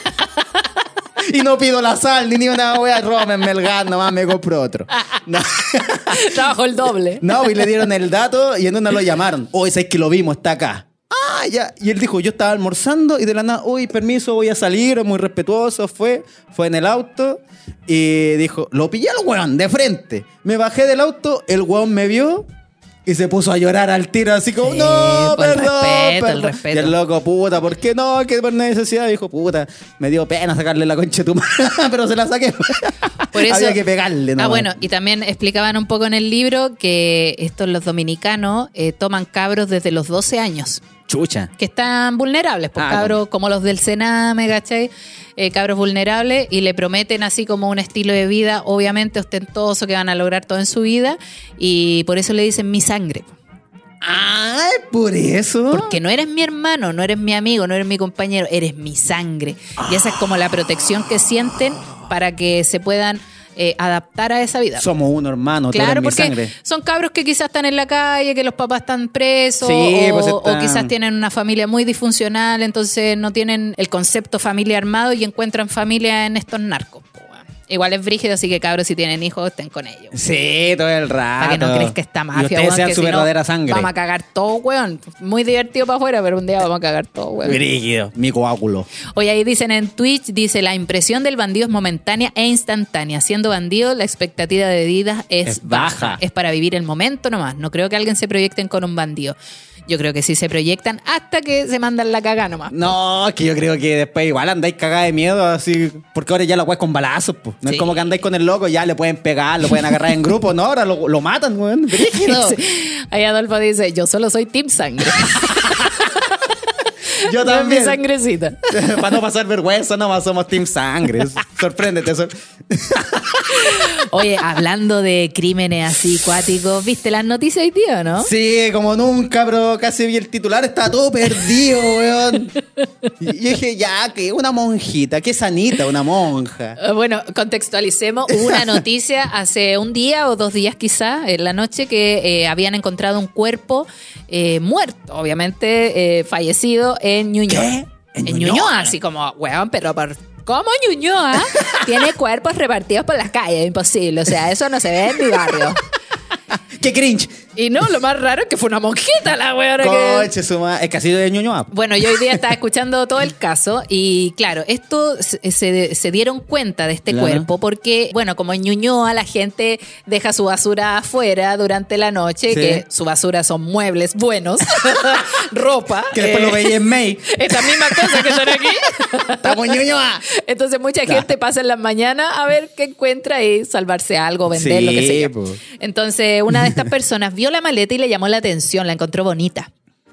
Y no pido la sal ni ni una weá, rómenme el gas, nomás me compro otro. No. Trabajo el doble. No, y le dieron el dato y en una lo llamaron. Oh, ese es que lo vimos, está acá. Ah, ya. Y él dijo, yo estaba almorzando y de la nada, uy, permiso, voy a salir, muy respetuoso, fue, fue en el auto y dijo, lo pillé al weón de frente. Me bajé del auto, el weón me vio y se puso a llorar al tiro, así como, Sí, no, por el perdón, respeto, el perdón. respeto. Y el loco, puta, ¿por qué no? Que por necesidad, dijo, puta, me dio pena sacarle la concha de tu madre, pero se la saqué. Por eso, Había que pegarle, ¿no? Ah, bueno, y también explicaban un poco en el libro que estos los dominicanos eh, toman cabros desde los doce años. Chucha. Que están vulnerables, pues Ah, cabros como los del Sename, ¿cachai? Eh, cabros vulnerables y le prometen así como un estilo de vida, obviamente ostentoso, que van a lograr todo en su vida y por eso le dicen mi sangre. Ay, por eso. Porque no eres mi hermano, no eres mi amigo, no eres mi compañero, eres mi sangre. Y esa es como la protección que sienten para que se puedan eh, adaptar a esa vida. Somos uno, hermano, tú Claro, eres mi porque sangre. son cabros que quizás están en la calle, que los papás están presos, Sí, o, pues o están- quizás tienen una familia muy disfuncional, entonces no tienen el concepto familia armado y encuentran familia en estos narcos. po, weón. Igual es brígido, así que cabros, si tienen hijos, estén con ellos. Sí, todo el rato. Para que no crezca esta mafia, Y ustedes weón, sean que su si no, verdadera sangre. vamos a cagar todo, weón. Muy divertido para afuera, pero un día vamos a cagar todo, weón. Brígido, mi coágulo. Oye, ahí dicen en Twitch, dice, la impresión del bandido es momentánea e instantánea. Siendo bandido, la expectativa de vida es, Es baja. baja. Es para vivir el momento nomás. No creo que alguien se proyecten con un bandido. Yo creo que sí se proyectan hasta que se mandan la cagada nomás. No, es que yo creo que después igual andáis cagada de miedo, así. Porque ahora ya la weá es con balazos, pues. No Sí. es como que andáis con el loco, ya le pueden pegar, lo pueden agarrar en grupo. No, ahora lo, lo matan, weón. Brígido. Sí. Ahí Adolfo dice, yo solo soy Team Sangre. Yo en también. mi sangrecita. Para no pasar vergüenza, nomás somos Team Sangre. Sorpréndete. Sor... Oye, hablando de crímenes así cuáticos, ¿viste las noticias hoy día, no? Sí, como nunca, pero casi vi el titular, está todo perdido, weón. Y yo dije, ya, que una monjita, qué sanita, una monja. Eh, Bueno, contextualicemos. Hubo una noticia hace un día o dos días quizá, en la noche, que eh, habían encontrado un cuerpo eh, muerto, obviamente eh, fallecido en Ñuñoa. ¿Qué? En, ¿En Ñuñoa? Ñuñoa? Así como, weón, pero por... ¿Cómo Ñuñoa tiene cuerpos repartidos por las calles? Imposible, o sea, eso no se ve en mi barrio. ¡Qué cringe! Y no, lo más raro es que fue una monjita la weona que... Coche, suma. Es que ha sido de Ñuñoa. Bueno, yo hoy día estaba escuchando todo el caso y claro, esto se, se, se dieron cuenta de este Claro. cuerpo porque, bueno, como en Ñuñoa la gente deja su basura afuera durante la noche, Sí. que su basura son muebles buenos, ropa. Que después eh, lo veía en May. Estas mismas cosas que están aquí. Estamos en Ñuñoa. Entonces mucha Claro. gente pasa en las mañanas a ver qué encuentra y salvarse algo, vender, Sí, lo que sea. po. Entonces una de estas personas vio la maleta y le llamó la atención, la encontró bonita.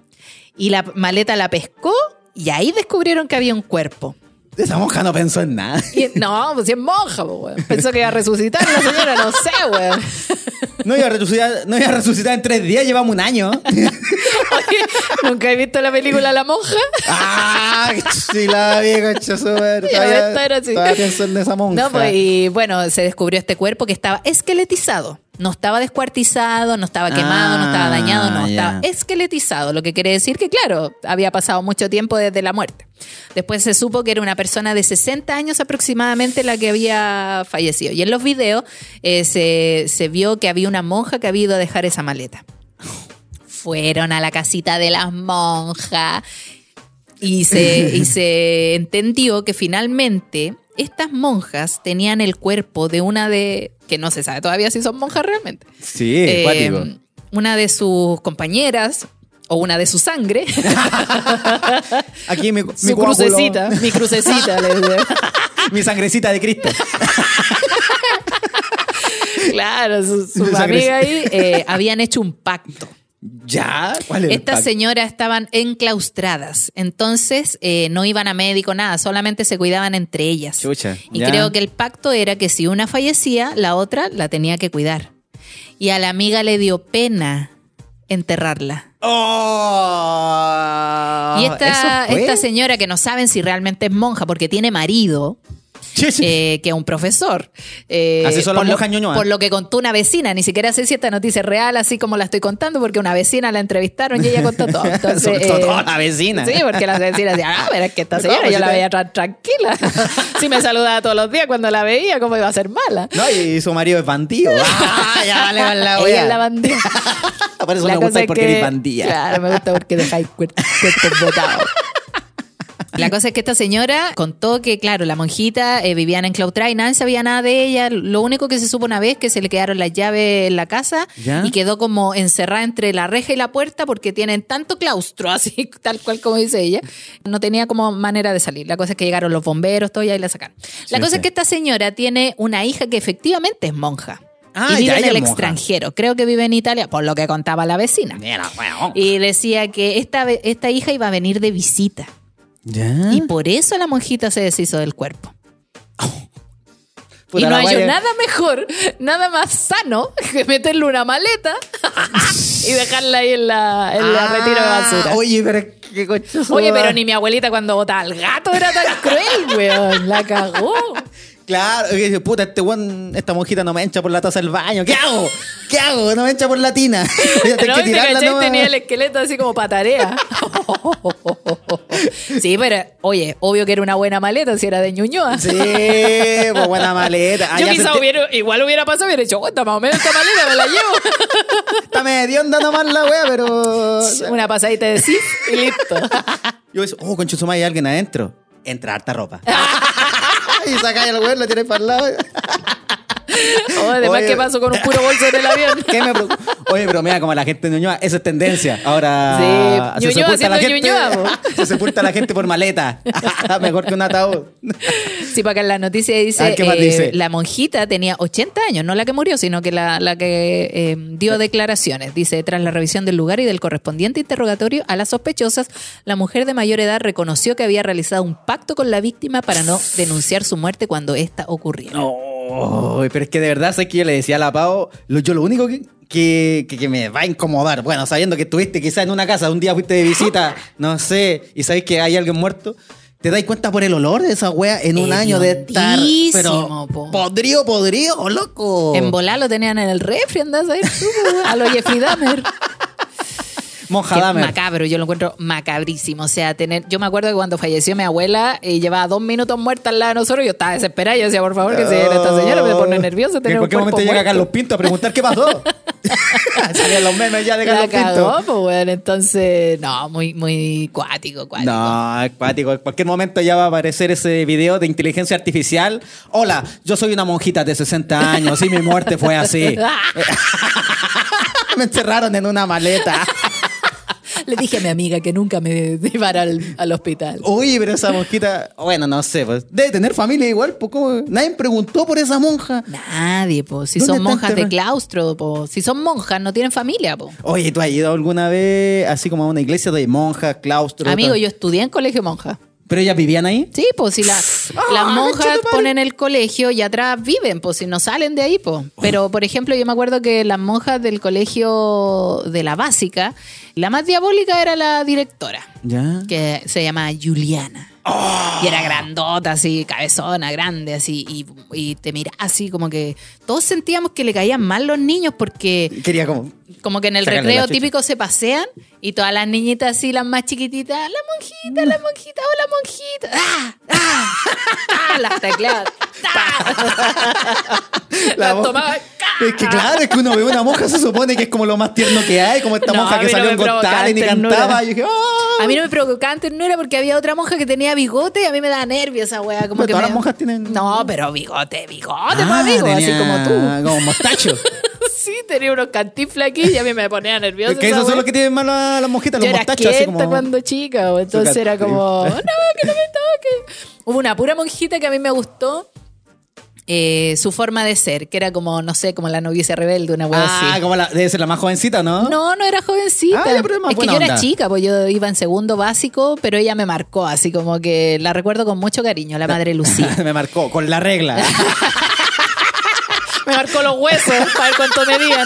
Y la maleta la pescó y ahí descubrieron que había un cuerpo. Esa monja no pensó en nada. Y, no, pues si es monja, pues, weón. Pensó que iba a resucitar la señora, no sé, weón. No iba a resucitar, no iba a resucitar en tres días, llevamos un año. Oye, ¿nunca he visto la película La Monja? ¡Ah! Sí, la vi, concha su madre. Ya Todavía, ves, esta era así. todavía pienso en esa monja. No, pues, y bueno, se descubrió este cuerpo que estaba esqueletizado. No estaba descuartizado, no estaba quemado, no estaba dañado, no, Ah, estaba ya. esqueletizado, lo que quiere decir que, claro, había pasado mucho tiempo desde la muerte. Después se supo que era una persona de sesenta años aproximadamente la que había fallecido. Y en los videos eh, se, se vio que había una monja que había ido a dejar esa maleta. Fueron a la casita de las monjas y se, y se entendió que finalmente estas monjas tenían el cuerpo de una de... que no se sabe todavía si son monjas realmente. Sí, Eh, cuático. una de sus compañeras o una de su sangre. Aquí mi, mi Su coágulo. crucecita, mi crucecita. le dice. Mi sangrecita de Cristo. Claro, su, su Su sangre- amiga ahí eh, habían hecho un pacto. ¿Ya? ¿Cuál es el Estas pacto? señoras estaban enclaustradas, entonces eh, no iban a médico, nada, solamente se cuidaban entre ellas. Chucha, y ya. creo que el pacto era que si una fallecía, la otra la tenía que cuidar. Y a la amiga le dio pena enterrarla. ¡Oh! y esta, ¿Eso fue? esta señora que no saben si realmente es monja porque tiene marido, Chucha. eh, que es un profesor. Eh, Así son las por, lo, monjas ñoñoas. por lo que contó una vecina, ni siquiera sé si esta noticia es real, así como la estoy contando, porque una vecina la entrevistaron y ella contó todo. Entonces, Sobre todo eh, toda la vecina. Sí, porque las vecinas decían, ah, pero es que esta ¿Cómo? señora yo Si la te- veía tan tranquila. Si me saludaba todos los días cuando la veía, ¿cómo iba a ser mala? No, y su marido es bandido. ¡Ah! Ya vale con la Ella wea. es la bandida. Por eso La me cosa gusta es porque que- eres bandida. Claro, me gusta porque dejáis cuer- cuerpos botados. La cosa es que esta señora contó que, claro, la monjita eh, vivían enclaustrada y nadie sabía nada de ella. Lo único que se supo una vez es que se le quedaron las llaves en la casa ¿Ya? y quedó como encerrada entre la reja y la puerta porque tienen tanto claustro, así tal cual como dice ella. No tenía como manera de salir. La cosa es que llegaron los bomberos, todo y ahí la sacaron. La Sí, cosa sí. es que esta señora tiene una hija que efectivamente es monja. Ah, y vive ya, en ella el es monja. extranjero. Creo que vive en Italia, por lo que contaba la vecina. Mira, weón. Y decía que esta, ve- esta hija iba a venir de visita. ¿Ya? Y por eso la monjita se deshizo del cuerpo. Puta y no la hay wea. nada mejor, nada más sano que meterle una maleta y dejarla ahí en la, en la Ah, retiro de basura. Oye, pero qué coche. Oye, pero ni mi abuelita cuando botaba al gato era tan cruel, weón. La cagó. Claro, que dice, puta, este weón, esta monjita no me encha por la taza del baño. ¿Qué hago? ¿Qué hago? No me encha por la tina. Voy a tener No, que y te tirarla cachai, nomás. tenía el esqueleto así como para tarea. Sí, pero oye, obvio que era una buena maleta si era de Ñuñoa. Sí, pues buena maleta. Ah, Yo ya quizá se- hubiera, igual hubiera pasado y hubiera dicho, "Cuenta, más o menos esta maleta me la llevo." Está medio onda nomás la wea, pero. Una pasadita de sif y listo. Yo digo, oh, concho, suma, hay alguien adentro. Entra harta ropa. Y sacáis el weón, lo tiráis para el lado. Oh, además, Oye. ¿qué pasó con un puro bolso en el avión? ¿Qué me preocupa? Oye, pero mira, como la gente de Ñuñoa, eso es tendencia. Ahora Sí, se Ñuñoa sepulta la haciendo gente, Ñuñoa, se sepulta la gente por maleta. Mejor que un ataúd. Sí, para acá en la noticia dice, A ver, ¿qué más eh, dice? la monjita tenía ochenta años, no la que murió, sino que la, la que eh, dio declaraciones. Dice, tras la revisión del lugar y del correspondiente interrogatorio a las sospechosas, la mujer de mayor edad reconoció que había realizado un pacto con la víctima para no denunciar su muerte cuando ésta ocurriera. No, pero es que de verdad sé que yo le decía a la Pau, lo- yo lo único que, que, que- que me va a incomodar, bueno, sabiendo que estuviste quizás en una casa, un día fuiste de visita, no sé, y sabéis que hay alguien muerto, te dais cuenta por el olor de esa wea en un año de estar, pero Hediondísimo, po. podrido, podrido, loco. En volá lo tenían en el refri, andás a ver tú, a lo Jeffrey Dahmer. Monja Qué Dahmer. macabro, yo lo encuentro macabrísimo. O sea, tener. Yo me acuerdo que cuando falleció mi abuela y llevaba dos minutos muerta al lado de nosotros, yo estaba desesperada. Yo decía, por favor, que si era esta señora me pone nerviosa Que tener en un cualquier cuerpo momento llega muerto. Carlos Pinto a preguntar qué pasó. Salían los memes ya de La Carlos cagó, Pinto. pues, bueno, entonces, no, muy, muy cuático, cuático. No, acuático. En cualquier momento ya va a aparecer ese video de inteligencia artificial. Hola, yo soy una monjita de sesenta años y mi muerte fue así. Me encerraron en una maleta. Le dije a mi amiga que nunca me llevara al, al hospital. Uy, pero esa monjita, bueno, no sé, pues debe tener familia igual, pues ¿cómo? Nadie preguntó por esa monja. Nadie, pues. Si ¿Dónde son está monjas de enterrada? claustro, pues. Si son monjas, no tienen familia, pues. Oye, ¿tú has ido alguna vez así como a una iglesia de monjas, claustro? Amigo, tal? yo estudié en colegio monja. ¿Pero ellas vivían ahí? Sí, pues si la- las monjas ponen el colegio y atrás viven, pues si no salen de ahí, pues. Pero, por ejemplo, yo me acuerdo que las monjas del colegio de la básica, la más diabólica era la directora, Ya. que se llama Juliana. Y era grandota, así, cabezona, grande, así, y, y te miraba así, como que todos sentíamos que le caían mal los niños porque Quería como... como que en el Sacarle la recreo chucha. típico se pasean y todas las niñitas así, las más chiquititas, la monjita, la monjita, hola monjita, ¡ah! ¡ah! ¡ah! Las tecleadas, ¡ah! La las monja- tomaban, ¡ah! Es que claro, es que uno ve una monja, se supone que es como lo más tierno que hay, como esta No, monja a que mí no salió me en Got provocaba Talent y ternura. cantaba. Y yo dije, ¡ah! A mí no me provocaba ternura porque había otra monja que tenía bigote y a mí me da nervios esa wea. Como Pero que todas me- las monjas tienen- No, pero bigote, bigote, Ah, pues, amigo, así tenía como tú. Como mostacho. Sí, tenía unos cantinflas aquí y a mí me ponía nerviosa. que esa esos son wea. los que tienen mal a las monjitas, Yo los era mostachos. Así quieta como... cuando chica, o entonces era como, no, que no me toque. Hubo una pura monjita que a mí me gustó, eh, su forma de ser, que era como, no sé, como la novicia rebelde, una wea Ah, así. como la, debe ser la más jovencita, ¿no? No, no era jovencita. Ah, ya, pero es más es que buena yo era onda. chica, pues yo iba en segundo básico, pero ella me marcó, así como que la recuerdo con mucho cariño, la madre Lucía. Me marcó con la regla. Me marcó los huesos para ver cuánto medían.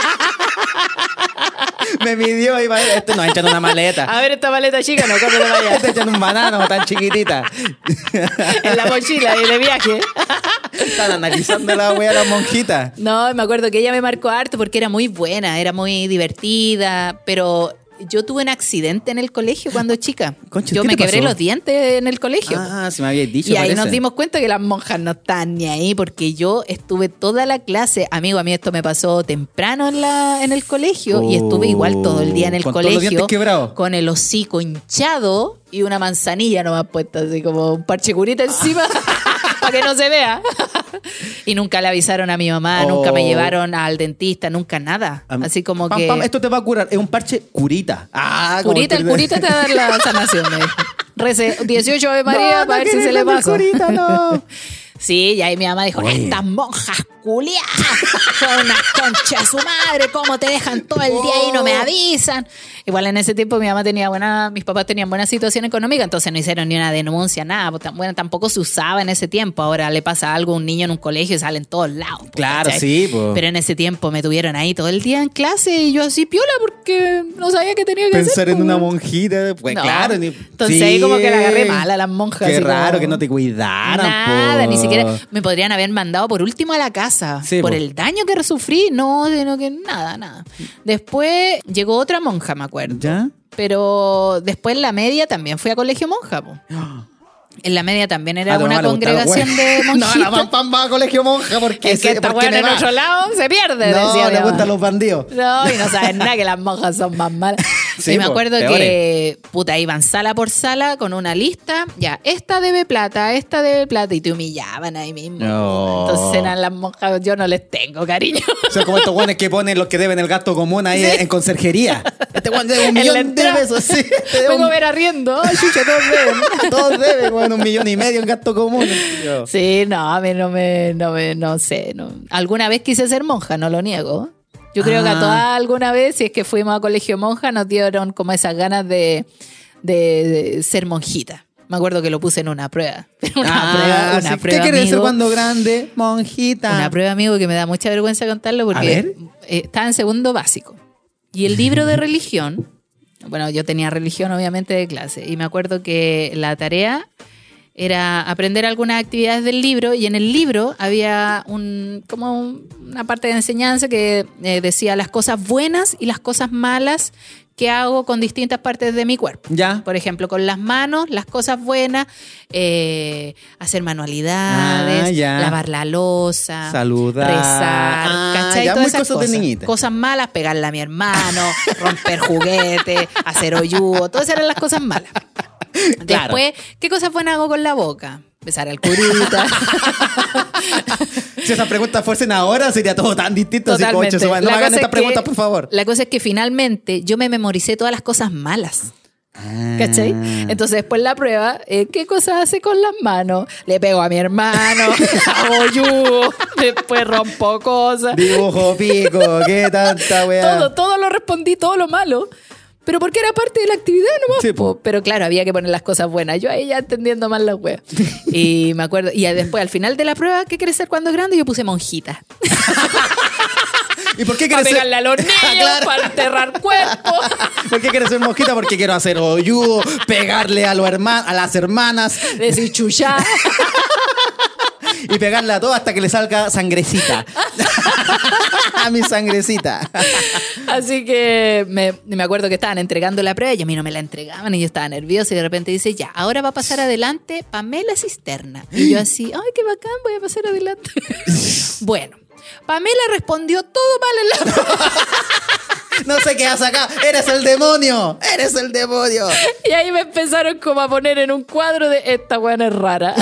Me midió y va, este nos echan una maleta. A ver esta maleta chica, no corre de Te vaya. echan un banano tan chiquitita. En la mochila y de viaje. Están analizando la wea a las monjitas. No, me acuerdo que ella me marcó harto porque era muy buena, era muy divertida, pero yo tuve un accidente en el colegio cuando chica. Concha, yo ¿qué me te quebré pasó? los dientes en el colegio. Ah, si me habías dicho. Y ahí parece. nos dimos cuenta que las monjas no están ni ahí porque yo estuve toda la clase, amigo, a mí esto me pasó temprano en la en el colegio y estuve igual todo el día en el Con todos los colegio dientes quebrados. con el hocico hinchado y una manzanilla nomás puesta así como un parche curita encima para que no se vea. Y nunca le avisaron a mi mamá, Oh. nunca me llevaron al dentista, nunca nada. Am- Así como pam, que pam, esto te va a curar. Es un parche curita. Ah, como curita, el curita te va a dar la sanación, me dijo. Rece dieciocho Ave María No, para no ver si querés se le comer pasa. curita, no. Sí, y ahí mi mamá dijo, Oye. estas monjas culiadas son unas conchas de su madre, ¿cómo te dejan todo el día y no me avisan? Igual en ese tiempo mi mamá tenía buena, mis papás tenían buena situación económica, entonces no hicieron ni una denuncia, nada. Pues, tam- bueno, tampoco se usaba en ese tiempo. Ahora le pasa algo a un niño en un colegio y sale en todos lados. po, Claro, ¿cachai? sí, po. Pero en ese tiempo me tuvieron ahí todo el día en clase y yo así piola porque no sabía qué tenía que hacer. Pensar en po, una weón. monjita, pues No. claro. ni- Entonces sí. ahí como que la agarré mal a las monjas. Qué así como- raro que no te cuidaran. Nada, po. ni siquiera me podrían haber mandado por último a la casa. Sí, por po. el daño que sufrí, no, sino que nada, nada. Después llegó otra monja, me acuerdo. ¿Ya? Pero después en la media también fui a colegio monja, po. En la media también era Ah, tu una mamá le gustaba, congregación güey. de monjitas. No, la pam pam va a colegio monja porque Es que se- esta porque buena me en va. otro lado se pierde, No, decía mi le mamá. gustan los bandidos. No, y no saben nada que las monjas son más malas. Sí, y me po, acuerdo peores. que, puta, iban sala por sala con una lista. Ya, esta debe plata, esta debe plata. Y te humillaban ahí mismo. No. Entonces eran las monjas, yo no les tengo cariño. Son como estos guanes que ponen los que deben el gasto común ahí Sí. en conserjería. Este guan debe un En la millón de entrada. pesos. Sí, te debe Vengo a un- ver arriendo. Ay, chucha, todos deben. Todos deben, bueno, un millón y medio en gasto común. Yo. Sí, no, a mí no me, no me, no sé. No. Alguna vez quise ser monja, no lo niego. Yo creo que a Ah. todas alguna vez, si es que fuimos a colegio monja, nos dieron como esas ganas de, de, de ser monjita. Me acuerdo que lo puse en una prueba. Una Ah, prueba, una sí. prueba, ¿Qué quieres ser amigo. cuando grande? Monjita. Una prueba, amigo, que me da mucha vergüenza contarlo A porque ver. eh, estaba en segundo básico. Y el libro de religión, bueno, yo tenía religión obviamente de clase, y me acuerdo que la tarea era aprender algunas actividades del libro, y en el libro había un, como un- una parte de enseñanza que eh, decía las cosas buenas y las cosas malas que hago con distintas partes de mi cuerpo. Ya. Por ejemplo, con las manos, las cosas buenas, eh, hacer manualidades, Ah, ya. lavar la loza, Saludar. rezar, Ah, ¿cachai? ya, Todas muy esas cosas de cosas. niñita. Cosas malas, pegarle a mi hermano, romper juguetes, hacer hoyugo, todas eran las cosas malas. Claro. Después, ¿qué cosas buenas hago con la boca? Besar al curita. Si esas preguntas fuesen ahora, sería todo tan distinto. Así, Totalmente. concha, su madre. No La me hagan cosa estas es que- preguntas, por favor. La cosa es que finalmente yo me memoricé todas las cosas malas. ¿Cachai? Entonces después la prueba, eh, ¿qué cosas hace con las manos? Le pego a mi hermano, hago yugo, después rompo cosas. Dibujo pico, qué tanta weá. Todo, todo lo respondí, todo lo malo. Pero porque era parte de la actividad nomás. Sí, po. Pero claro, había que poner las cosas buenas. Yo ahí ya entendiendo mal las weas. Y me acuerdo, y después al final de la prueba, ¿qué quieres ser cuando grande? Yo puse monjita. ¿Y por qué Para quieres ser? pegarle a los niños, Claro. para enterrar cuerpos. ¿Por qué quieres ser monjita? Porque quiero hacer hoyugo, pegarle a, los herma- a las hermanas Decir chuchá. y pegarle a todo hasta que le salga sangrecita. A mi sangrecita. Así que me, me acuerdo que estaban entregando la prueba y a mí no me la entregaban y yo estaba nerviosa y de repente dice, ya, ahora va a pasar adelante Pamela Cisterna. Y yo así, ay, qué bacán, voy a pasar adelante. Bueno, Pamela respondió todo mal en la prueba. No sé qué haces acá. Eres el demonio. Eres el demonio. Y ahí me empezaron como a poner en un cuadro de esta buena es rara.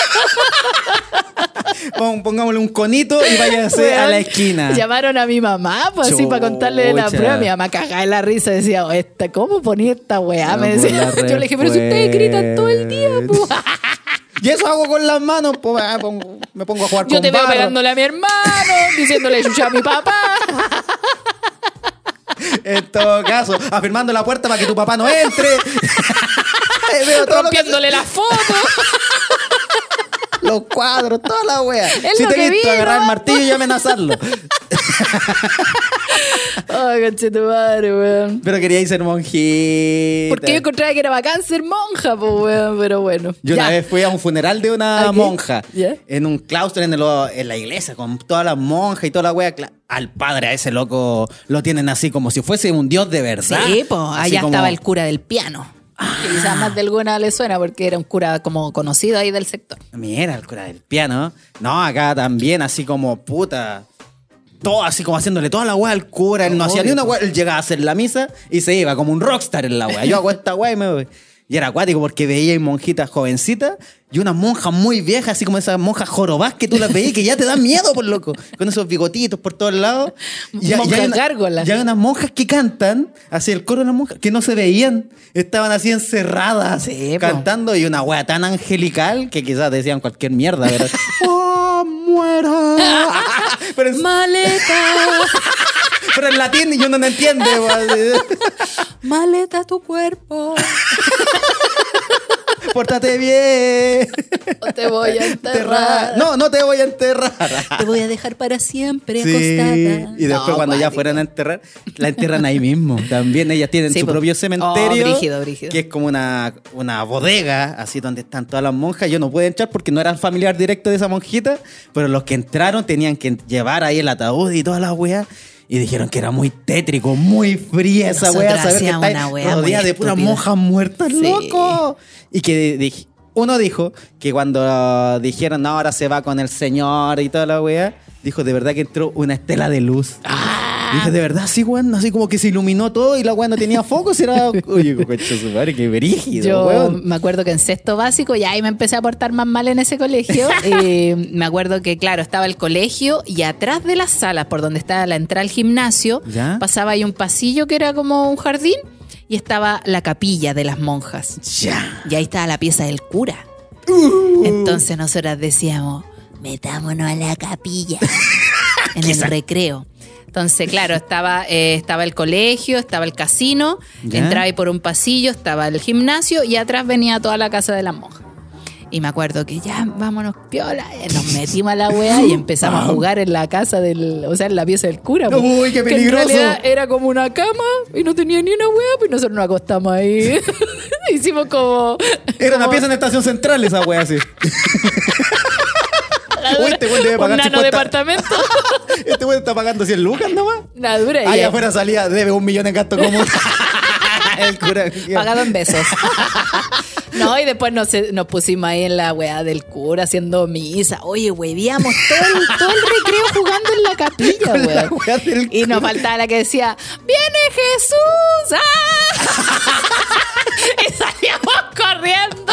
Pon- Pongámosle un conito y váyase a la Weón, esquina. Llamaron a mi mamá, pues así para contarle de la Chucha. prueba. Mi mamá cagaba en la risa y decía, oh, esta, ¿cómo ponía esta weá? No, Me por decía. la Yo le dije, pero si ustedes gritan todo el día, pues. Y eso hago con las manos. Pues, ah, pongo- me pongo a jugar Yo con te veo barro. pegándole a mi hermano, diciéndole chucha a mi papá. En todo caso, afirmando la puerta para que tu papá no entre. Veo todo lo que- Rompiéndole la foto. los cuadros, toda la wea. Es Si lo te que he visto vi, agarrar ¿no? el martillo y amenazarlo. Ay, conchetumadre, weón. Pero quería ir ser monjita. Porque yo encontraba que era bacán ser monja, pues, weón, pero bueno. Yo Ya. una vez fui a un funeral de una Ok. monja. Ya. En un claustro en, el- en la iglesia, con todas las monjas y toda la wea. Cla- Al padre, a ese loco, lo tienen así como si fuese un dios de verdad. Sí, pues, Así allá como- estaba el cura del piano. Que quizás más de alguna le suena porque era un cura como conocido ahí del sector. Mira, el cura del piano. No, acá también, así como puta. Todo así como haciéndole toda la weá al cura. Él no hacía ni una weá. Él llegaba a hacer la misa y se iba como un rockstar en la weá. Yo hago esta weá y me voy. Y era acuático porque veía ahí monjitas jovencitas y unas monjas muy viejas, así como esas monjas jorobás que tú las veías que ya te dan miedo, por loco. Con esos bigotitos por todos lados. Y, Monjas hay una- gárgolas. y hay unas monjas que cantan, así el coro de las monjas, que no se veían. Estaban así encerradas, Sí, po. cantando. Y una weá tan angelical que quizás decían cualquier mierda, ¿verdad? ¡Oh, muera! Pero en, Maleta, pero en latín y uno no entiende. weón. maleta tu cuerpo, Pórtate bien. o te voy a enterrar. No, no te voy a enterrar. Te voy a dejar para siempre Sí. acostada. Y después No, cuando ya cuático. fueran a enterrar, la entierran ahí mismo. También ellas tienen Sí, su po. propio cementerio. Oh, brígido, brígido. Que es como una, una bodega, así donde están todas las monjas. Yo no pude entrar porque no era familiar directo de esa monjita, pero los que entraron tenían que llevar ahí el ataúd y todas las weas. Y dijeron que era muy tétrico, muy fría esa Nosotros wea. Saber que hacíamos está una wea rodeada muy de puras estúpida. monjas muertas, Sí. loco. Y que dije, uno dijo que cuando dijeron, no, ahora se va con el Señor y toda la wea, dijo de verdad que entró una estela de luz. Ah, Y dije, de verdad, sí, weón, así como que se iluminó todo y la weón no tenía focos, era... Oye, coche su madre, qué brígido, Yo weón. me acuerdo que en sexto básico ya ahí me empecé a portar más mal en ese colegio. Y me acuerdo que, claro, estaba el colegio y atrás de las salas, por donde estaba la entrada al gimnasio, ¿Ya? pasaba ahí un pasillo que era como un jardín y estaba la capilla de las monjas. Ya. Y ahí estaba la pieza del cura. Uh. Entonces nosotras decíamos, metámonos a la capilla en el recreo. Entonces, claro, estaba, eh, estaba el colegio, estaba el casino, ¿Ya? entraba ahí por un pasillo, estaba el gimnasio y atrás venía toda la casa de las monjas. Y me acuerdo que ya, vámonos, piola, y nos metimos a la wea y empezamos a jugar en la casa del, o sea, en la pieza del cura. po. Uy, qué Que peligroso. en realidad era como una cama y no tenía ni una wea, pues nosotros nos acostamos ahí. Hicimos como... Era una como- pieza en estación central esa wea así. Uy, este weón debe un pagar nano cincuenta. departamento. Este weón está pagando cien lucas nomás. Una dura. y Allá ya. afuera salía, debe un millón en gasto común. El cura. Pagado en besos. No, y después nos, nos pusimos ahí en la weá del cura haciendo misa. Oye, huevíamos todo el, todo el recreo jugando en la capilla, Con la weón. weá del Y nos cura. faltaba la que decía, ¡viene Jesús! ¡Ah! Y salíamos corriendo.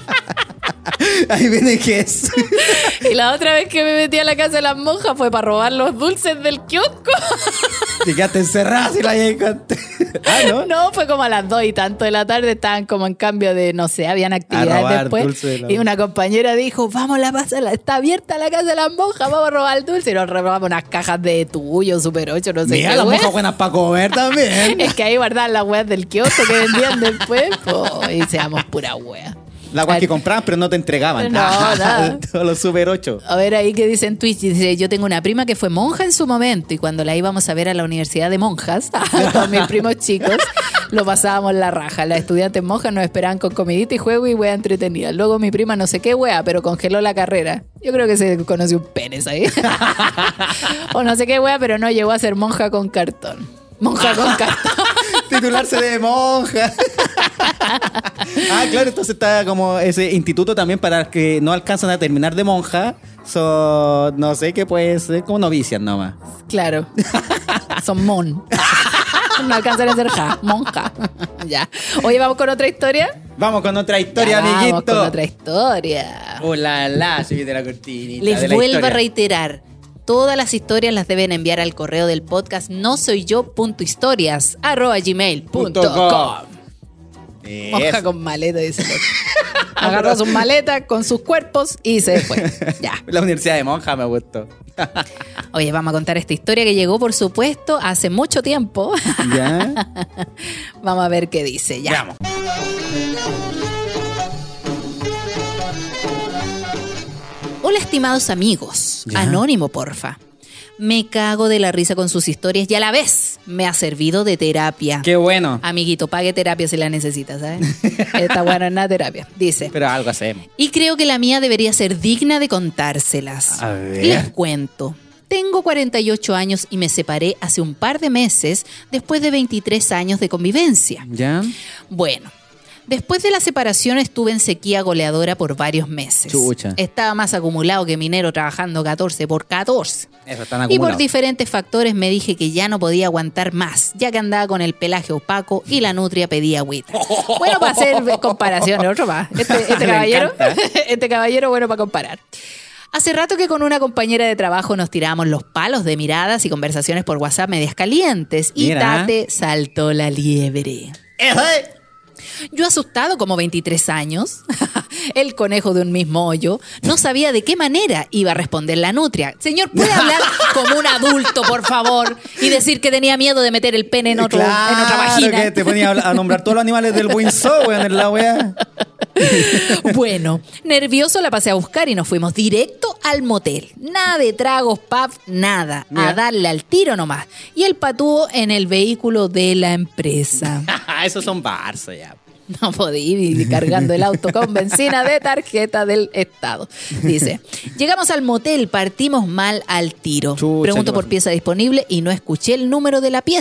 Ahí viene Jesús. Y la otra vez que me metí a la casa de las monjas fue para robar los dulces del kiosco. Te quedaste encerrada si la hayas cantado. Ah, ¿no? No, fue como a las dos y tanto de la tarde, estaban como en cambio de, no sé, habían actividades robar después. dulce de la- Y una compañera dijo, vamos, la pasa, la- está abierta la casa de las monjas, vamos a robar el dulce. Y nos robamos unas cajas de tuyo, Super ocho, no sé Mira, qué. las wea. monjas buenas para comer también. Es que ahí guardaban las weas del kiosco que vendían después. Po, y seamos pura wea. La weá que compraban, pero no te entregaban. No, nada. Todos los Super ocho. A ver ahí que dice en Twitch, dice, yo tengo una prima que fue monja en su momento y cuando la íbamos a ver a la Universidad de Monjas, con mis primos chicos, lo pasábamos la raja. Las estudiantes monjas nos esperaban con comidita y juego y wea entretenida. Luego mi prima no sé qué wea, pero congeló la carrera. Yo creo que se conoció un penes ahí. O no sé qué wea, pero no llegó a ser monja con cartón. Monja con cartón. Titularse de monja. Ah, claro, entonces está como ese instituto también para los que no alcanzan a terminar de monja. Son, no sé qué puede ser, como novicias nomás. Claro. Son mon. No alcanzan a ser ja, monja. Ya. Oye, vamos con otra historia. Vamos con otra historia, Ya, amiguito. Vamos con otra historia. Oh, la, la, se viene la cortinita Les de la vuelvo historia. a reiterar. Todas las historias las deben enviar al correo del podcast no soy yo punto historias arroba gmail punto com. Monja Eso. con maleta, dice el otro. Agarró sus maletas con sus cuerpos y se fue. Ya. La Universidad de Monja me gustó. Oye, vamos a contar esta historia que llegó, por supuesto, hace mucho tiempo. ¿Ya? Vamos a ver qué dice. Ya. Veamos. Hola, estimados amigos. Ya. Anónimo, porfa. Me cago de la risa con sus historias y a la vez me ha servido de terapia. Qué bueno. Amiguito, pague terapia si la necesita, ¿sabes? Esta buena es nada terapia. Dice. Pero algo hacemos. Y creo que la mía debería ser digna de contárselas. A ver. Les cuento. Tengo cuarenta y ocho años y me separé hace un par de meses después de veintitrés años de convivencia. ¿Ya? Bueno, después de la separación estuve en sequía goleadora por varios meses. Chucha. Estaba más acumulado que minero trabajando catorce por catorce. Eso, están Y acumulados. por diferentes factores me dije que ya no podía aguantar más, ya que andaba con el pelaje opaco y la nutria pedía agüita. Bueno, para hacer comparaciones, otro más. Este, este Me caballero, encanta. este caballero, bueno, para comparar. Hace rato que con una compañera de trabajo nos tirábamos los palos de miradas y conversaciones por WhatsApp medias calientes. Y Mira. Tate saltó la liebre. ¡Eso es! Yo asustado como veintitrés años, el conejo de un mismo hoyo, no sabía de qué manera iba a responder la nutria. Señor, ¿puede hablar como un adulto, por favor? Y decir que tenía miedo de meter el pene en, otro, Claro, en otra vagina. que te ponía a hablar- a nombrar todos los animales del Windsor, weón, en la weá. Bueno, nervioso la pasé a buscar y nos fuimos directo al motel. Nada de tragos, pub, nada. Mira. A darle al tiro nomás. Y el patúo en el vehículo de la empresa. Esos son Barça ya. No podí ir cargando el auto con benzina de tarjeta del Estado. Dice, llegamos al motel, partimos mal al tiro. Chucha, Pregunto ¿qué por pasó? pieza disponible y no escuché el número de la pieza.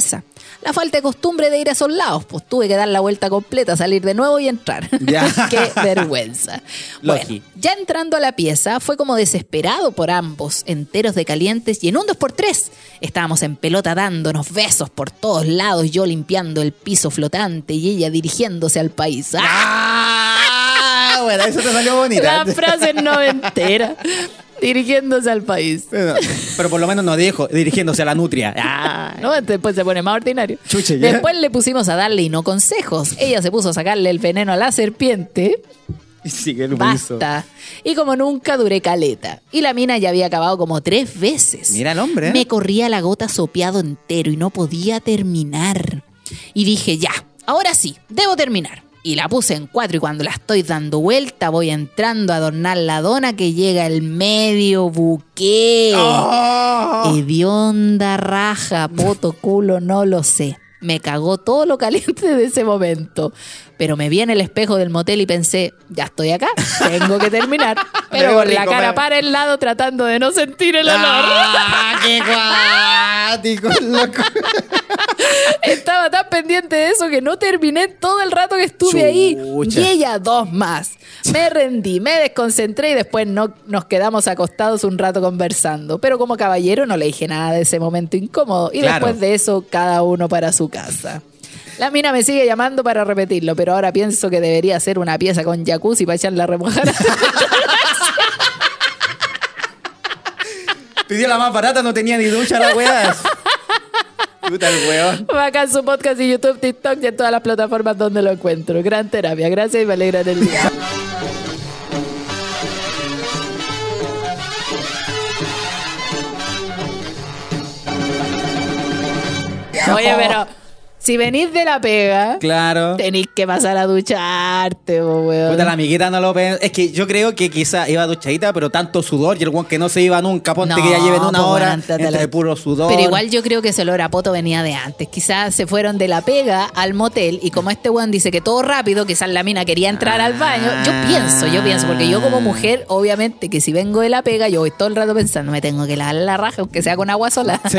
La falta de costumbre de ir a esos lados, pues tuve que dar la vuelta completa, salir de nuevo y entrar. Ya. Qué vergüenza. Bueno, Loki. ya entrando a la pieza, fue como desesperado por ambos, enteros de calientes y en un dos por tres. Estábamos en pelota dándonos besos por todos lados, yo limpiando el piso flotante y ella dirigiéndose al país. ¡Ah! Ah, bueno, eso te salió bonita. La frase noventera. Dirigiéndose al país. Pero, pero por lo menos no dijo, dirigiéndose a la nutria. Ah. No, después se pone más ordinario. Chuche, ya. Después le pusimos a darle y no consejos. Ella se puso a sacarle el veneno a la serpiente. Y sigue el buizo. Basta. Y como nunca duré caleta. Y la mina ya había acabado como tres veces. Mira el hombre, ¿eh? Me corría la gota sopeado entero y no podía terminar. Y dije, ya, ahora sí, debo terminar. Y la puse en cuatro y cuando la estoy dando vuelta voy entrando a adornar la dona que llega el medio buque. Oh. Hedionda, raja, poto, culo, no lo sé. Me cagó todo lo caliente de ese momento. Pero me vi en el espejo del motel y pensé, ya estoy acá, tengo que terminar. Pero Me con rico, la cara me- para el lado tratando de no sentir el olor. ¡Ah, qué cuático, loco! Estaba tan pendiente de eso que no terminé todo el rato que estuve ahí. Chucha. Y ella dos más. Me rendí, me desconcentré y después no, nos quedamos acostados un rato conversando. Pero como caballero no le dije nada de ese momento incómodo. Y Claro. después de eso, cada uno para su casa. La mina me sigue llamando para repetirlo, pero ahora pienso que debería hacer una pieza con jacuzzi para echarla a remojar. Pidió la más barata, no tenía ni ducha la weá. Puta el weón. Bacán su podcast y YouTube, TikTok y en todas las plataformas donde lo encuentro. Gran terapia. Gracias y me alegran el día. Oye, pero si venís de la pega, Claro. tenés que pasar a ducharte, po, weón. Puta, la amiguita no lo ve. Es que yo creo que quizá iba duchadita, pero tanto sudor y el weón que no se iba nunca. Ponte No, que ya lleven una po, hora weón, antes de entre la- puro sudor. Pero igual yo creo que ese olor a poto venía de antes. Quizás se fueron de la pega al motel y como este weón dice que todo rápido, quizás la mina quería entrar al baño. Yo pienso, yo pienso, porque yo como mujer, obviamente que si vengo de la pega, yo voy todo el rato pensando, me tengo que lavar la raja, aunque sea con agua sola. Sí.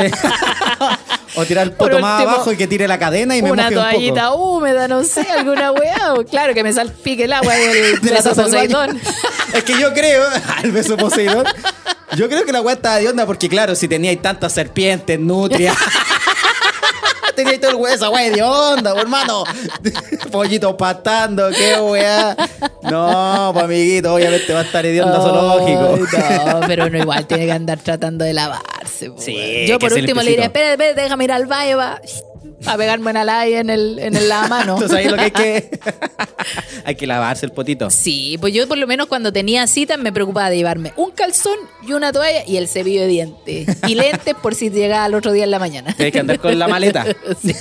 O tirar el Por poto más último, abajo y que tire la cadena y me Una moje un toallita poco. húmeda, no sé, alguna weá. O claro, que me salpique el agua del De la beso taza del baño. Poseidón. Es que yo creo, al beso Poseidón, yo creo que la weá estaba de onda porque, claro, si teníais tantas serpientes, nutrias. Teníais todo el hueso, güey, de onda, hermano. Pollito patando, qué weá. No, pues amiguito, obviamente va a estar hedionda zoológico. Ay, no, pero uno igual tiene que andar tratando de lavarse. po, Sí, weón. Yo que por es el último le diré, espesito. espérate, espérate, déjame ir al baño va, a pegarme una laya en el, en el lavamano. Entonces ahí lo que hay que... hay que lavarse el potito. Sí, pues yo por lo menos cuando tenía citas me preocupaba de llevarme un calzón y una toalla y el cepillo de dientes. Y lentes por si llegaba al otro día en la mañana. Tienes que andar con la maleta. Sí.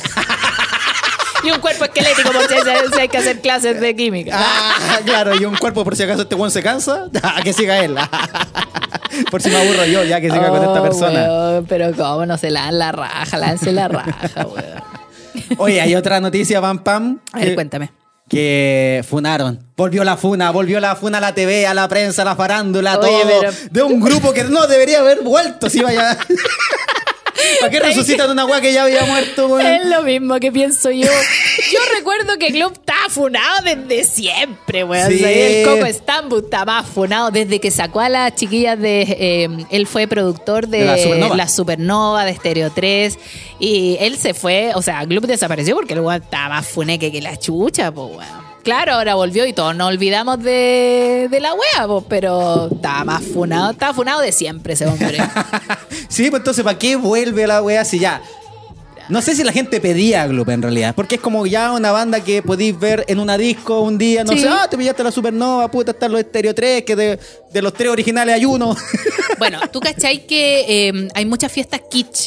Y un cuerpo esquelético por si hay, si hay que hacer clases de química. Ah, claro, y un cuerpo por si acaso este weón se cansa, ah, que siga él. Por si me aburro yo, ya que siga con esta Oh, persona. weón, pero cómo no se la dan la raja, lance la raja, weón. Oye, hay otra noticia, Pam Pam. A ver, que- cuéntame. Que funaron. Volvió la funa, volvió la funa a la T V, a la prensa, a la farándula, Oye, todo. pero- De un grupo que no debería haber vuelto, si vaya. ¿Para qué resucitan una weá que ya había muerto, weón? Es lo mismo que pienso yo. Yo recuerdo que Club estaba funado desde siempre, weón. Sí. O sea, el Coco Estambul está más funado desde que sacó a las chiquillas de... eh, él fue productor de, De la Supernova. la Supernova, de Stereo tres. Y él se fue... O sea, Club desapareció porque el weón estaba más funeque que la chucha, pues, weón. Claro, ahora volvió y todos nos olvidamos de, de la wea, pues, pero estaba más funado. Estaba funado de siempre ese hombre. Sí, pues entonces, ¿para qué vuelve la weá si ya? No sé si la gente pedía a Gloop en realidad, porque es como ya una banda que podéis ver en una disco un día, no Sí. sé, ah, te pillaste la Supernova, puta, están los Stereo tres, que de, de los tres originales hay uno. Bueno, tú cachai que eh, hay muchas fiestas kitsch.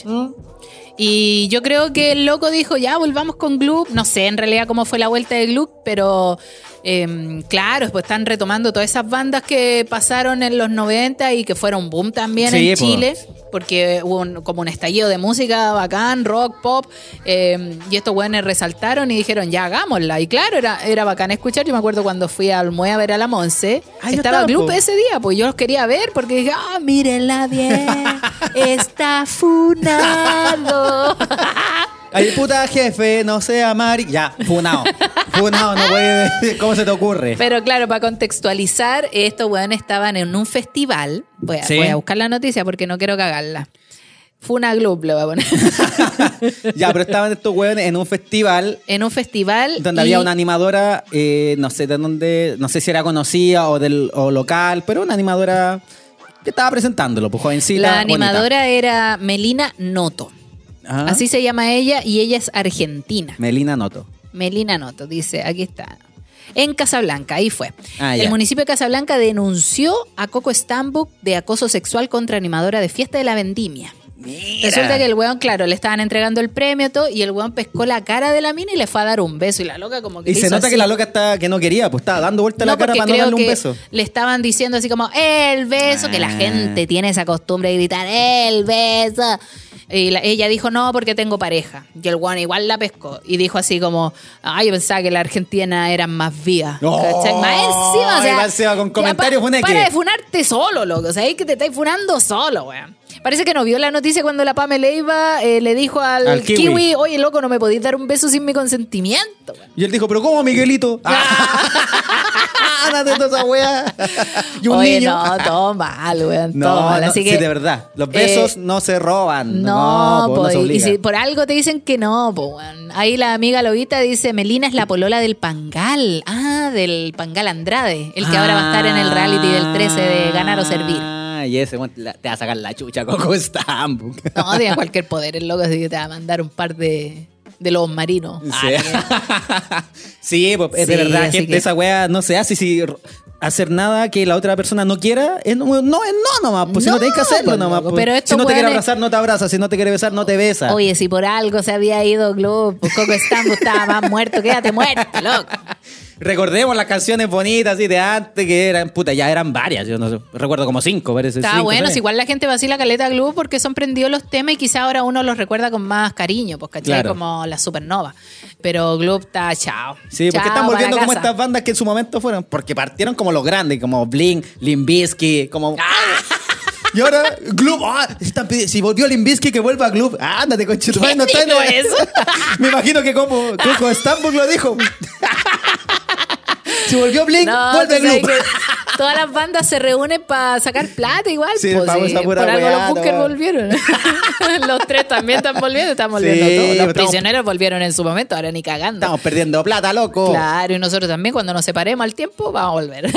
Y yo creo que el loco dijo, ya, volvamos con Gloop. No sé en realidad cómo fue la vuelta de Gloop, pero eh, claro, pues están retomando todas esas bandas que pasaron en los noventa y que fueron boom también Sí, en po. Chile. Porque hubo un- como un estallido de música bacán, rock, pop. eh, y estos güeyes resaltaron y dijeron, ya, hagámosla. Y claro, era, era bacán escuchar. Yo me acuerdo cuando fui al Mue a ver a la Monse. Ah, yo estaba estaba, Gloop po. ese día, pues yo los quería ver porque dije, ah, mírenla bien, está funado. Ay, puta jefe, no sea Mari. Ya, funao. Funao, no puede. ¿Cómo se te ocurre? Pero claro, para contextualizar, estos weones estaban en un festival. Voy a, Sí. voy a buscar la noticia porque no quiero cagarla. Funa Gloop le voy a poner. Ya, pero estaban estos hueones en un festival En un festival. donde y había una animadora, eh, no sé de dónde, no sé si era conocida o del o local, pero una animadora que estaba presentándolo, pues jovencita. La bonita. animadora era Melina Noto. Ajá. Así se llama ella y ella es argentina. Melina Noto. Melina Noto, dice, aquí está. En Casablanca, ahí fue. Ah, el ya. municipio de Casablanca denunció a Coco Stambuk de acoso sexual contra animadora de fiesta de la vendimia. Mira. Resulta que el weón, claro, le estaban entregando el premio todo y el weón pescó la cara de la mina y le fue a dar un beso y la loca como que Y le se hizo nota así. que la loca está, que no quería, pues estaba dando vuelta No, la cara porque para no creo darle un que beso. le estaban diciendo así como el beso, que la Ah. gente tiene esa costumbre de gritar el beso. Y la- ella dijo no porque tengo pareja. Y el weón igual la pescó y dijo así como, ay, yo pensaba que la Argentina eran más vivas. Oh, ¿Cachai? Más encima, o sea, más encima con ya comentarios pa- funeque. para de funarte solo, loco. O sea, es que te estáis funando solo, weón. Parece que no vio la noticia cuando la Pame Leiva eh, le dijo al, Al kiwi. kiwi, oye, loco, no me podéis dar un beso sin mi consentimiento, weón. Y él dijo, pero ¿cómo, Miguelito? Ah, date toda esa wea. Y un Oye, niño. no, todo mal, weón, todo No, mal. no, Así sí, que, de verdad. Los besos eh, no se roban. No, No, pues, po, no se y obliga. si por algo te dicen que no, po, weón. Ahí la amiga Lobita dice, Melina es la polola del Pangal. Ah, del Pangal Andrade. El que ahora va a estar en el reality del trece de Ganar o Servir. Ah, y ese weón la- te va a sacar la chucha, Coco Stambuk. No, tiene cualquier poder el loco, así que te va a mandar un par de, de lobos marinos. Sí, Ah, sí, pues, es de Sí, verdad, así gente, que- esa wea no se hace y si r- hacer nada que la otra persona no quiera, es no, no es no nomás, pues si no No, tenés que hacerlo pues, nomás. loco, pues. pero Si estos no te quiere weones- abrazar, no te abraza, si no te quiere besar, no te besa. Oye, si por algo se había ido Globo, pues Coco Stambuk estaba más muerto, quédate muerto, loco. Recordemos las canciones bonitas así de antes que eran, puta, ya eran varias, yo no sé, recuerdo como cinco, parece. Está cinco, bueno, seis. si igual la gente vacila caleta Glue porque son prendidos los temas y quizá ahora uno los recuerda con más cariño, pues, ¿cachai? Claro. Como la supernova. Pero Glue está chao. Sí, porque Chao, están volviendo para como casa. estas bandas que en su momento fueron, porque partieron como los grandes, como Blink, Limp Bizkit, como... Y ahora, Gloop, ah, están pidiendo- si volvió Limp Bizkit, que vuelva a Gloop. Ah, ándate, conchetumare, no está en dijo eso? Me imagino que como Coco Stambuk lo dijo. Si volvió Blink, No, vuelve tú sabes Gloop. que todas las bandas se reúnen para sacar plata igual. Sí, pues, pa' sí. esa pura Por algo weá, los Bunkers no. volvieron. Los tres también están volviendo, están volviendo Sí, todos. Los estamos- prisioneros volvieron en su momento, ahora ni cagando. Estamos perdiendo plata, loco. Claro, y nosotros también cuando nos separemos al tiempo vamos a volver.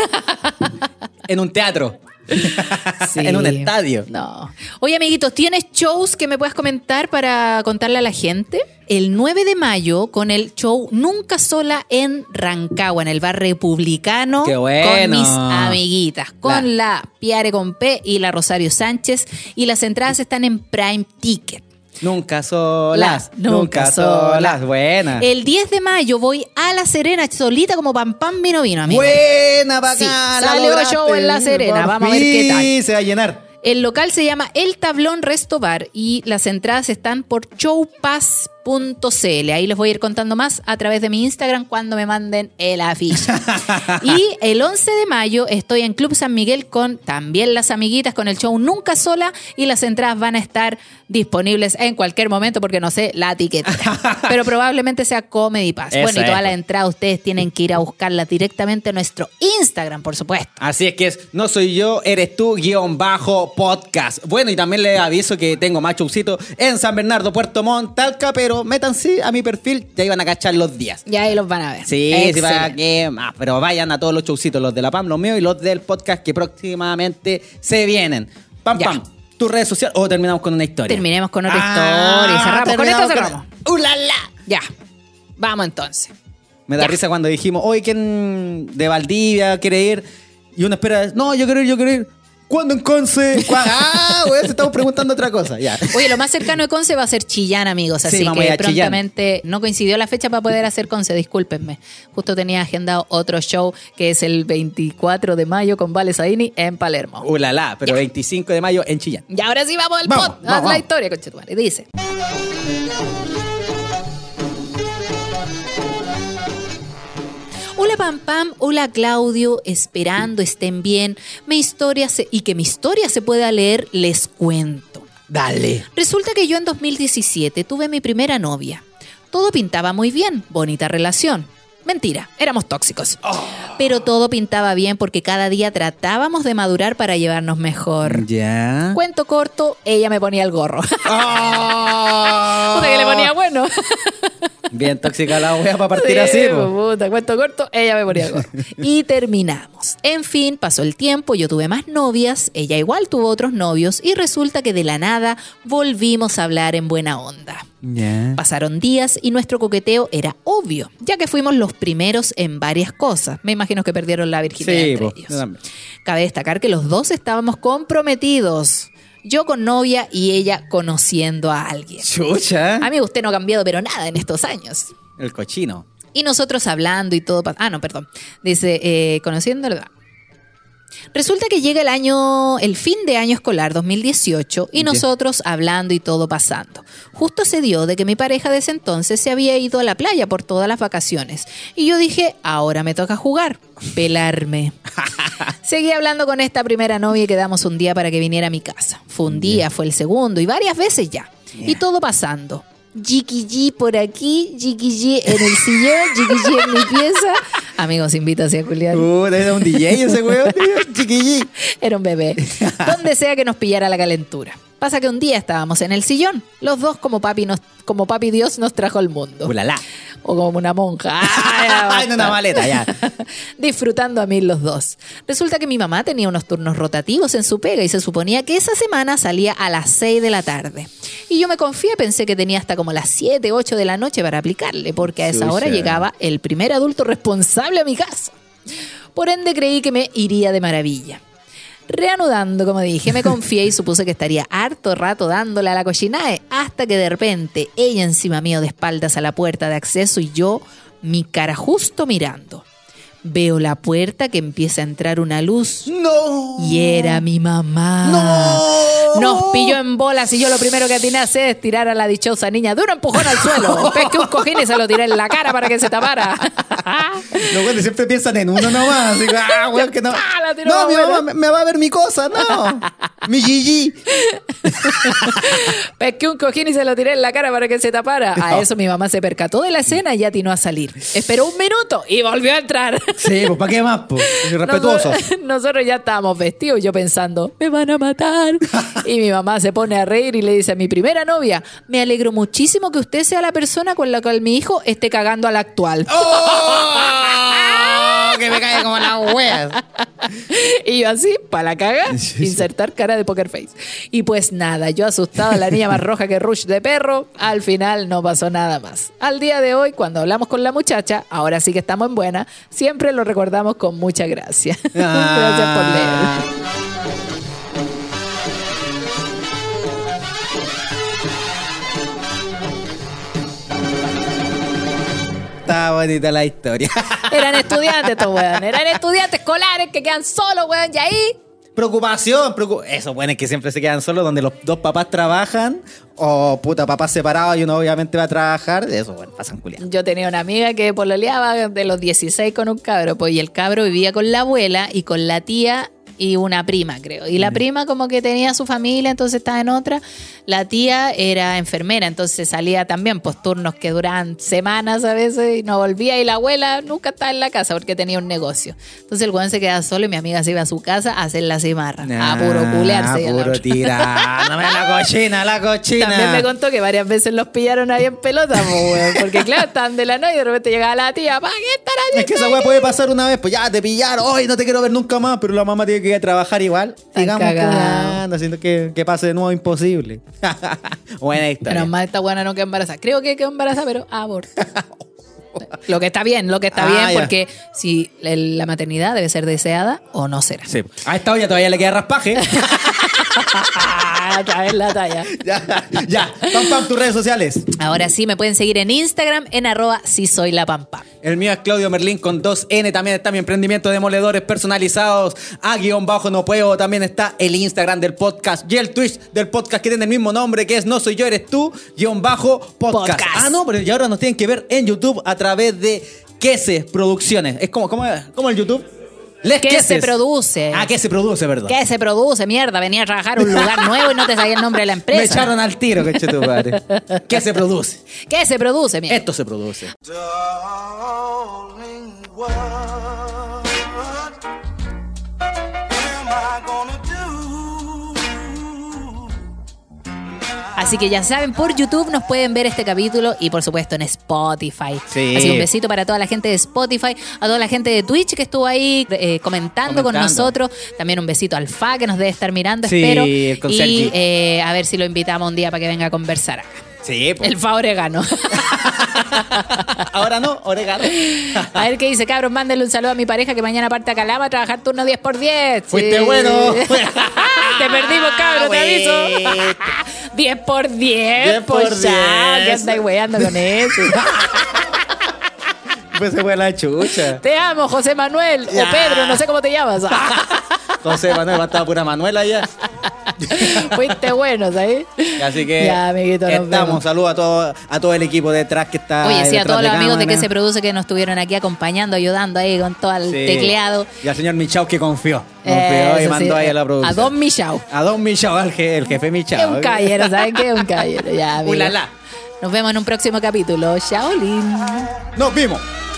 En un teatro. Sí. En un estadio. No. Oye, amiguitos, ¿tienes shows que me puedas comentar para contarle a la gente? El nueve de mayo con el show Nunca Sola en Rancagua, en el bar republicano. ¡Qué bueno! Con mis amiguitas, con la, Piare con P y la Rosario Sánchez. Y las entradas están en Prime Ticket. Nunca solas. La- nunca solas. Buena. El diez de mayo voy a La Serena, solita como pam pam vino vino, amigo. Buena, Sí, bacana. salió lograste. show en La Serena, Por vamos a ver qué tal. fin se va a llenar. El local se llama El Tablón Resto Bar y las entradas están por showpass punto c l. Ahí les voy a ir contando más a través de mi Instagram cuando me manden el afiche. Y el once de mayo estoy en Club San Miguel con también las amiguitas con el show Nunca Sola y las entradas van a estar disponibles en cualquier momento porque no sé la etiqueta. Pero probablemente sea Comedy Pass. Eso Bueno, y es. todas las entradas ustedes tienen que ir a buscarlas directamente en nuestro Instagram, por supuesto. Así es que es No Soy Yo, Eres Tú, guión bajo podcast. Bueno, y también les aviso que tengo más showcitos en San Bernardo, Puerto Montt, Talca, pero métanse a mi perfil, ya iban a cachar los días. Y ahí los van a ver. Sí, sí, para Excelente. que más, pero vayan a todos los showcitos, los de la P A M, los míos y los del podcast que próximamente se vienen. Pam, Ya. pam. Tus redes sociales o terminamos con una historia. Terminemos con otra Ah, historia y cerramos. Con terminamos esto cerramos. ¡Uh, la, la! Ya. Vamos entonces. Me da Ya. risa cuando dijimos, oye, ¿quién de Valdivia quiere ir? Y uno espera, no, yo quiero ir, yo quiero ir. ¿Cuándo en Conce? ¿Cuá- Ah, güey, se estamos preguntando otra cosa. Ya. Oye, lo más cercano de Conce va a ser Chillán, amigos. Así Sí, vamos a ir que a Chillán. prontamente no coincidió la fecha para poder hacer Conce, discúlpenme. Justo tenía agendado otro show que es el veinticuatro de mayo con Vale Saini en Palermo. Uh, la, la, pero veinticinco de mayo en Chillán. Y ahora sí vamos al Vamos, pod. Haz vamos, la vamos. historia, conchetumare. Dice. Hola Pam Pam, hola Claudio, esperando estén bien. Mi historia se- y que mi historia se pueda leer, les cuento. Dale. Resulta que yo en dos mil diecisiete tuve mi primera novia. Todo pintaba muy bien, bonita relación. Mentira, éramos tóxicos. Oh. Pero todo pintaba bien porque cada día tratábamos de madurar para llevarnos mejor. Ya. Cuento corto, ella me ponía el gorro. Oh. Puta que le ponía bueno. Bien tóxica la wea para partir Sí, así, po. puta, cuento corto, ella me ponía el gorro. Y terminamos. En fin, pasó el tiempo, yo tuve más novias, ella igual tuvo otros novios y resulta que de la nada volvimos a hablar en buena onda. Yeah. Pasaron días y nuestro coqueteo era obvio, ya que fuimos los primeros en varias cosas. Me imagino que perdieron la virginidad Sí, entre po, ellos. yo también. Cabe destacar que los dos estábamos comprometidos. Yo con novia y ella conociendo a alguien. Chucha. Amigo, usted no ha cambiado pero nada en estos años. El cochino. Y nosotros hablando y todo. Ah, no, perdón. Dice, eh, conociéndolo. Resulta que llega el año, el fin de año escolar dos mil dieciocho y nosotros hablando y todo pasando. Justo se dio de que mi pareja de ese entonces se había ido a la playa por todas las vacaciones. Y yo dije, ahora me toca jugar, pelarme. Seguí hablando con esta primera novia y quedamos un día para que viniera a mi casa. Fue un día, yeah. fue el segundo y varias veces ya. Yeah. Y todo pasando. Jiquillí por aquí, jiquillí en el sillón, jiquillí en mi pieza. Amigos, invitación a Julián. Uh, era un D J ese weón, tío. Chiquillí. Era un bebé. Donde sea que nos pillara la calentura. Pasa que un día estábamos en el sillón, los dos como papi nos, como papi Dios nos trajo al mundo. Ulala. O como una monja. Ay, en una maleta, ya. Disfrutando a mí los dos. Resulta que mi mamá tenía unos turnos rotativos en su pega y se suponía que esa semana salía a las seis de la tarde. Y yo me confié, pensé que tenía hasta como las siete, ocho de la noche para aplicarle, porque a esa Suya. hora llegaba el primer adulto responsable a mi casa. Por ende creí que me iría de maravilla. Reanudando, como dije, me confié y supuse que estaría harto rato dándole a la cochinae, hasta que de repente ella encima mío de espaldas a la puerta de acceso y yo, mi cara justo mirando. Veo la puerta que empieza a entrar una luz. ¡No! Y era mi mamá. ¡No! Nos pilló en bolas y yo lo primero que atiné a hacer es tirar a la dichosa niña de un empujón al suelo. Pesqué un cojín y se lo tiré en la cara para que se tapara. Los güeyes siempre piensan en uno nomás. Así, ah, güey, que no. Ah, la tiró No, mi abuela. mamá me, me va a ver mi cosa, no. Mi Gigi. Pesqué un cojín y se lo tiré en la cara para que se tapara. A No. eso mi mamá se percató de la escena y atinó a salir. Esperó un minuto y volvió a entrar. Sí, pues ¿para qué más? Pues? Respetuosos. Nosotros, nosotros ya estábamos vestidos, yo pensando, me van a matar. Y mi mamá se pone a reír y le dice a mi primera novia, me alegro muchísimo que usted sea la persona con la cual mi hijo esté cagando al actual. ¡Oh! Que me cae como la wea. Y yo así, para la caga, insertar cara de poker face. Y pues nada, yo asustada, la niña más roja que Rush de perro, al final no pasó nada más. Al día de hoy, cuando hablamos con la muchacha, ahora sí que estamos en buena, siempre lo recordamos con mucha gracia. Ah. Gracias por leer. Está bonita la historia. Eran estudiantes estos weón, eran estudiantes escolares que quedan solos, weón, y ahí... Preocupación, preocup... Eso, bueno, es que siempre se quedan solos donde los dos papás trabajan o puta, papás separados y uno obviamente va a trabajar. Eso, bueno, pasan culiando. Yo tenía una amiga que pololeaba de los dieciséis con un cabro, pues, y el cabro vivía con la abuela y con la tía y una prima, creo. Y la prima como que tenía su familia, entonces estaba en otra. La tía era enfermera, entonces salía también, pues, turnos que duran semanas a veces y no volvía. Y la abuela nunca estaba en la casa porque tenía un negocio. Entonces el weón se quedaba solo y mi amiga se iba a su casa a hacer la cimarra, a puro culearse. A puro tirándome la cochina, la cochina. También me contó que varias veces los pillaron ahí en pelota, po, weón, porque claro, estaban de la noche y de repente llegaba la tía, ¿para qué estará Es que esa weá puede pasar una vez, pues ya te pillaron, hoy no te quiero ver nunca más, pero la mamá tiene que ir a trabajar igual. Sigamos culiando, haciendo que, que pase de nuevo imposible. Buena historia. Pero más esta buena no quedó embarazada. Creo que quedó embarazada, pero aborto. Lo que está bien, lo que está Ah, bien, ya. porque si el- la maternidad debe ser deseada o no será. Sí. A esta olla todavía le queda raspaje. Otra vez la talla. ya, ya. Pam, pam, tus redes sociales. Ahora sí, me pueden seguir en Instagram en arroba si soy la pampa. El mío es Claudio Merlín con dos ene. También está mi emprendimiento de moledores personalizados. A guión bajo no puedo. También está el Instagram del podcast y el Twitch del podcast que tiene el mismo nombre, que es No Soy Yo, Eres Tú, guión bajo podcast. Podcast. Ah, no, pero y ahora nos tienen que ver en YouTube a través de Queses Producciones. Es como, como, como el YouTube. Les ¿Qué queses. se produce? Ah, ¿qué se produce, perdón? ¿Qué se produce? Mierda, venía a trabajar a un lugar nuevo y no te sabía el nombre de la empresa. Me echaron al tiro, coche tu madre. ¿Qué se produce? ¿Qué se produce, mierda? Esto se produce. Darling, what am I gonna do? Así que ya saben, por YouTube nos pueden ver este capítulo y por supuesto en Spotify. Sí. Así que un besito para toda la gente de Spotify, a toda la gente de Twitch que estuvo ahí eh, comentando, con Comentando. nosotros. También un besito al Fa que nos debe estar mirando, Sí, espero. el conserje. Y eh, a ver si lo invitamos un día para que venga a conversar acá. Sí, pues. El Fa Oregano. Ahora no, orégano. A ver qué dice, cabros, mándenle un saludo a mi pareja que mañana parte a Calama a trabajar turno diez por diez. Fuiste Sí. bueno. Te perdimos, cabros, te aviso. diez por diez, diez por pues ya, diez. ¿qué andáis weando con eso? Pues se fue la chucha. Te amo, José Manuel, Ya. o Pedro, no sé cómo te llamas. José Manuel va a estar pura Manuela ya. Fuiste bueno, ¿sabes? Así que Ya, amiguito, nos estamos. vemos. Saludos a todo, a todo el equipo detrás que está. Oye, sí, a detrás todos los amigos de cámara. que se produce que nos estuvieron aquí acompañando, ayudando ahí con todo el Sí. tecleado. Y al señor Michao que confió. Confió Eso y sí, mandó ahí a la producción. A Don Michao. A Don Michao, al je- el jefe Michao. Es un caballero, ¿saben qué? Es un caballero. Ya, amigos. Ulala. Nos vemos en un próximo capítulo. Shaolin. Nos vimos.